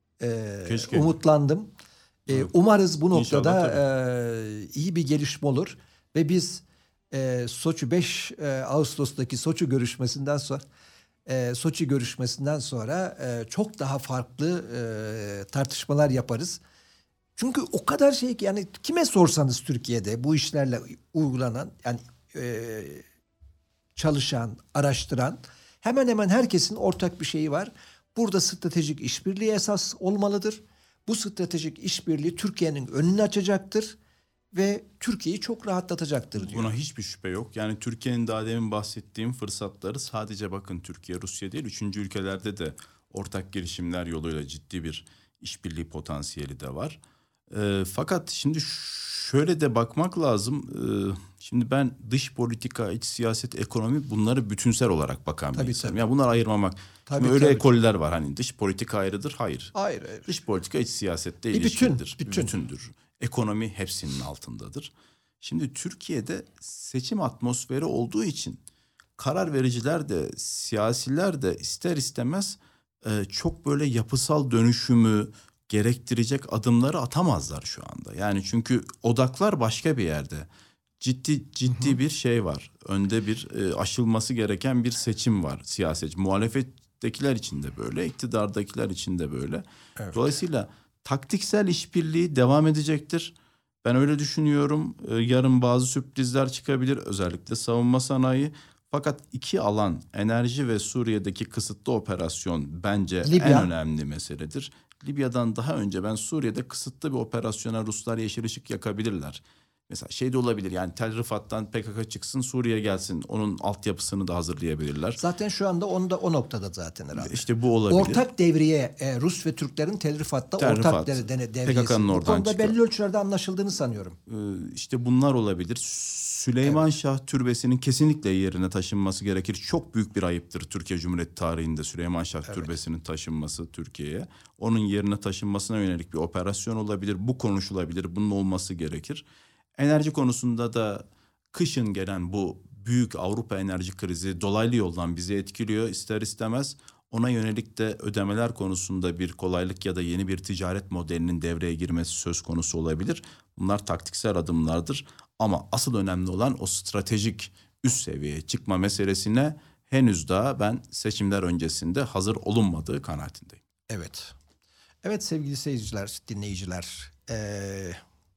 e, umutlandım. E, evet. Umarız bu noktada e, iyi bir gelişme olur ve biz e, Soçi beş e, Ağustos'taki Soçi görüşmesinden sonra e, Soçi görüşmesinden sonra e, çok daha farklı e, tartışmalar yaparız. Çünkü o kadar şey ki yani kime sorsanız Türkiye'de bu işlerle uygulanan yani e, çalışan, araştıran hemen hemen herkesin ortak bir şeyi var. Burada stratejik işbirliği esas olmalıdır. Bu stratejik işbirliği Türkiye'nin önünü açacaktır ve Türkiye'yi çok rahatlatacaktır diyor. Buna hiçbir şüphe yok. Yani Türkiye'nin daha demin bahsettiğim fırsatları sadece bakın Türkiye, Rusya değil, üçüncü ülkelerde de ortak girişimler yoluyla ciddi bir işbirliği potansiyeli de var. E, fakat şimdi şöyle de bakmak lazım. E, şimdi ben dış politika, iç siyaset, ekonomi bunları bütünsel olarak bakan bir insanım. Yani bunları ayırmamak. Tabii, öyle tabii. Ekoller var hani dış politika ayrıdır. Hayır. Hayır, hayır. Dış politika iç siyasette bir ilişkilidir. Bütün, bütün. Bütündür. Ekonomi hepsinin altındadır. Şimdi Türkiye'de seçim atmosferi olduğu için karar vericiler de siyasiler de ister istemez e, çok böyle yapısal dönüşümü gerektirecek adımları atamazlar şu anda. Yani çünkü odaklar başka bir yerde. Ciddi ciddi hı hı. bir şey var. Önde bir e, aşılması gereken bir seçim var siyaset. Muhalefettekiler için de böyle, iktidardakiler için de böyle. Evet. Dolayısıyla taktiksel işbirliği devam edecektir. Ben öyle düşünüyorum. Ee, yarın bazı sürprizler çıkabilir. Özellikle savunma sanayi. Fakat iki alan, enerji ve Suriye'deki kısıtlı operasyon bence Libya. En önemli meseledir. Libya'dan daha önce ben Suriye'de kısıtlı bir operasyona Ruslar yeşil ışık yakabilirler. Mesela şey de olabilir yani Tel Rifat'tan P K K çıksın Suriye gelsin. Onun altyapısını da hazırlayabilirler. Zaten şu anda onda o noktada zaten herhalde. İşte bu olabilir. Ortak devriye e, Rus ve Türklerin Tel Rifat'ta Tel ortak Rifat, de, de, devriyesi. P K K'nın oradan bu konuda çıkıyor. belli ölçülerde anlaşıldığını sanıyorum. Ee, işte bunlar olabilir. Süleyman evet. Şah Türbesi'nin kesinlikle yerine taşınması gerekir. Çok büyük bir ayıptır Türkiye Cumhuriyeti tarihinde Süleyman Şah evet. Türbesi'nin taşınması Türkiye'ye. Onun yerine taşınmasına yönelik bir operasyon olabilir. Bu konuşulabilir. Bunun olması gerekir. Enerji konusunda da kışın gelen bu büyük Avrupa enerji krizi dolaylı yoldan bizi etkiliyor ister istemez. Ona yönelik de ödemeler konusunda bir kolaylık ya da yeni bir ticaret modelinin devreye girmesi söz konusu olabilir. Bunlar taktiksel adımlardır ama asıl önemli olan o stratejik üst seviyeye çıkma meselesine henüz daha ben seçimler öncesinde hazır olunmadığı kanaatindeyim. Evet. Evet sevgili seyirciler, dinleyiciler. Ee...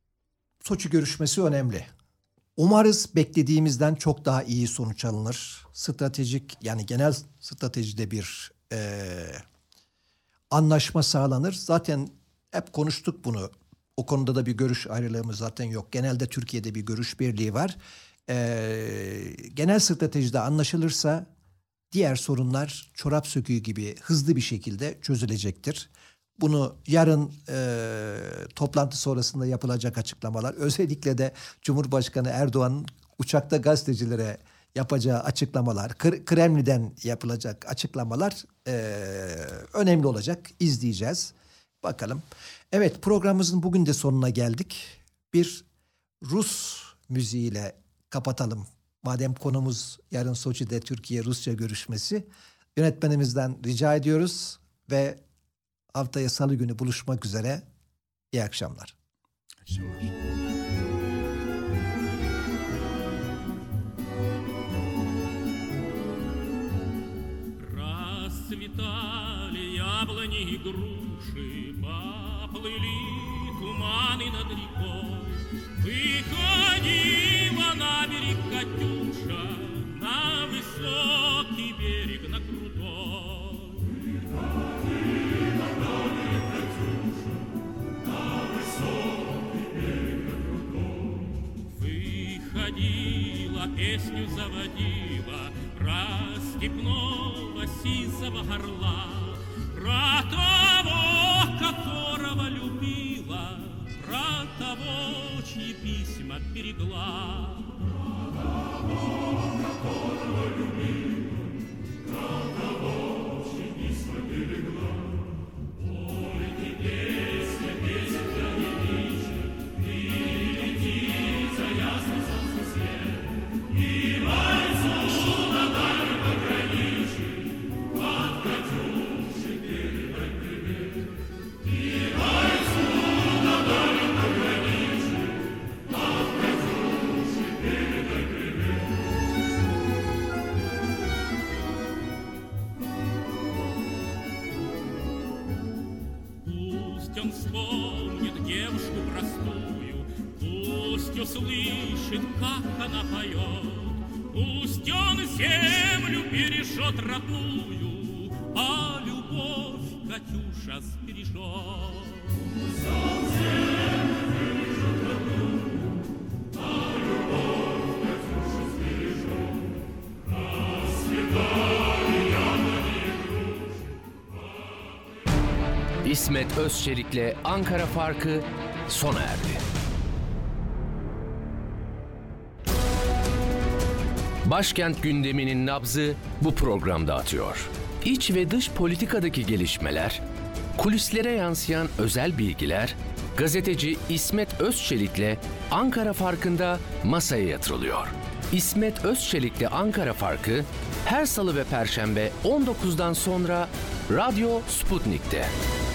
Soçi görüşmesi önemli. Umarız beklediğimizden çok daha iyi sonuç alınır. Stratejik yani genel stratejide bir e, anlaşma sağlanır. Zaten hep konuştuk bunu. O konuda da bir görüş ayrılığımız zaten yok. Genelde Türkiye'de bir görüş birliği var. e, genel stratejide anlaşılırsa diğer sorunlar çorap söküğü gibi hızlı bir şekilde çözülecektir. Bunu yarın e, toplantı sonrasında yapılacak açıklamalar, özellikle de Cumhurbaşkanı Erdoğan'ın uçakta gazetecilere yapacağı açıklamalar, Kremlin'den yapılacak açıklamalar e, önemli olacak. İzleyeceğiz. Bakalım. Evet, programımızın bugün de sonuna geldik. Bir Rus müziğiyle kapatalım. Madem konumuz yarın Soçi'de Türkiye-Rusya görüşmesi. Yönetmenimizden rica ediyoruz ve haftaya Salı günü buluşmak üzere. İyi akşamlar. İyi akşamlar. Расцветали яблони и груши, поплыли туманы над рекой. Выходила на берег Катюша, на высокий берег, на крутой. Выходила на берег Катюша, на высокий берег, на крутой. Выходила, песню заводила про степного сизого орла, про того, которого любила, про того, чьи письма берегла. Про того, которого любила, про того, чьи письма берегла. Пойте песня, песенка девичья, и летит за ясный солнце свет, и вальсу на дальнем пограничье от Катюши передать привет. И вальсу на дальнем пограничье от Катюши передать привет. Пусть он вспомнит девушку простую, пусть услышит, как она поет. Пусть он землю бережет родную, а любовь Катюша сбережет. Пусть он землю бережет родную, а любовь Катюша сбережет. Расцветали яблони и груши. İsmet Özçelik'le Ankara Farkı sona erdi. Başkent gündeminin nabzı bu programda atıyor. İç ve dış politikadaki gelişmeler, kulislere yansıyan özel bilgiler, gazeteci İsmet Özçelik'le Ankara Farkı'nda masaya yatırılıyor. İsmet Özçelik'le Ankara Farkı her salı ve perşembe on dokuzdan sonra Radyo Sputnik'te.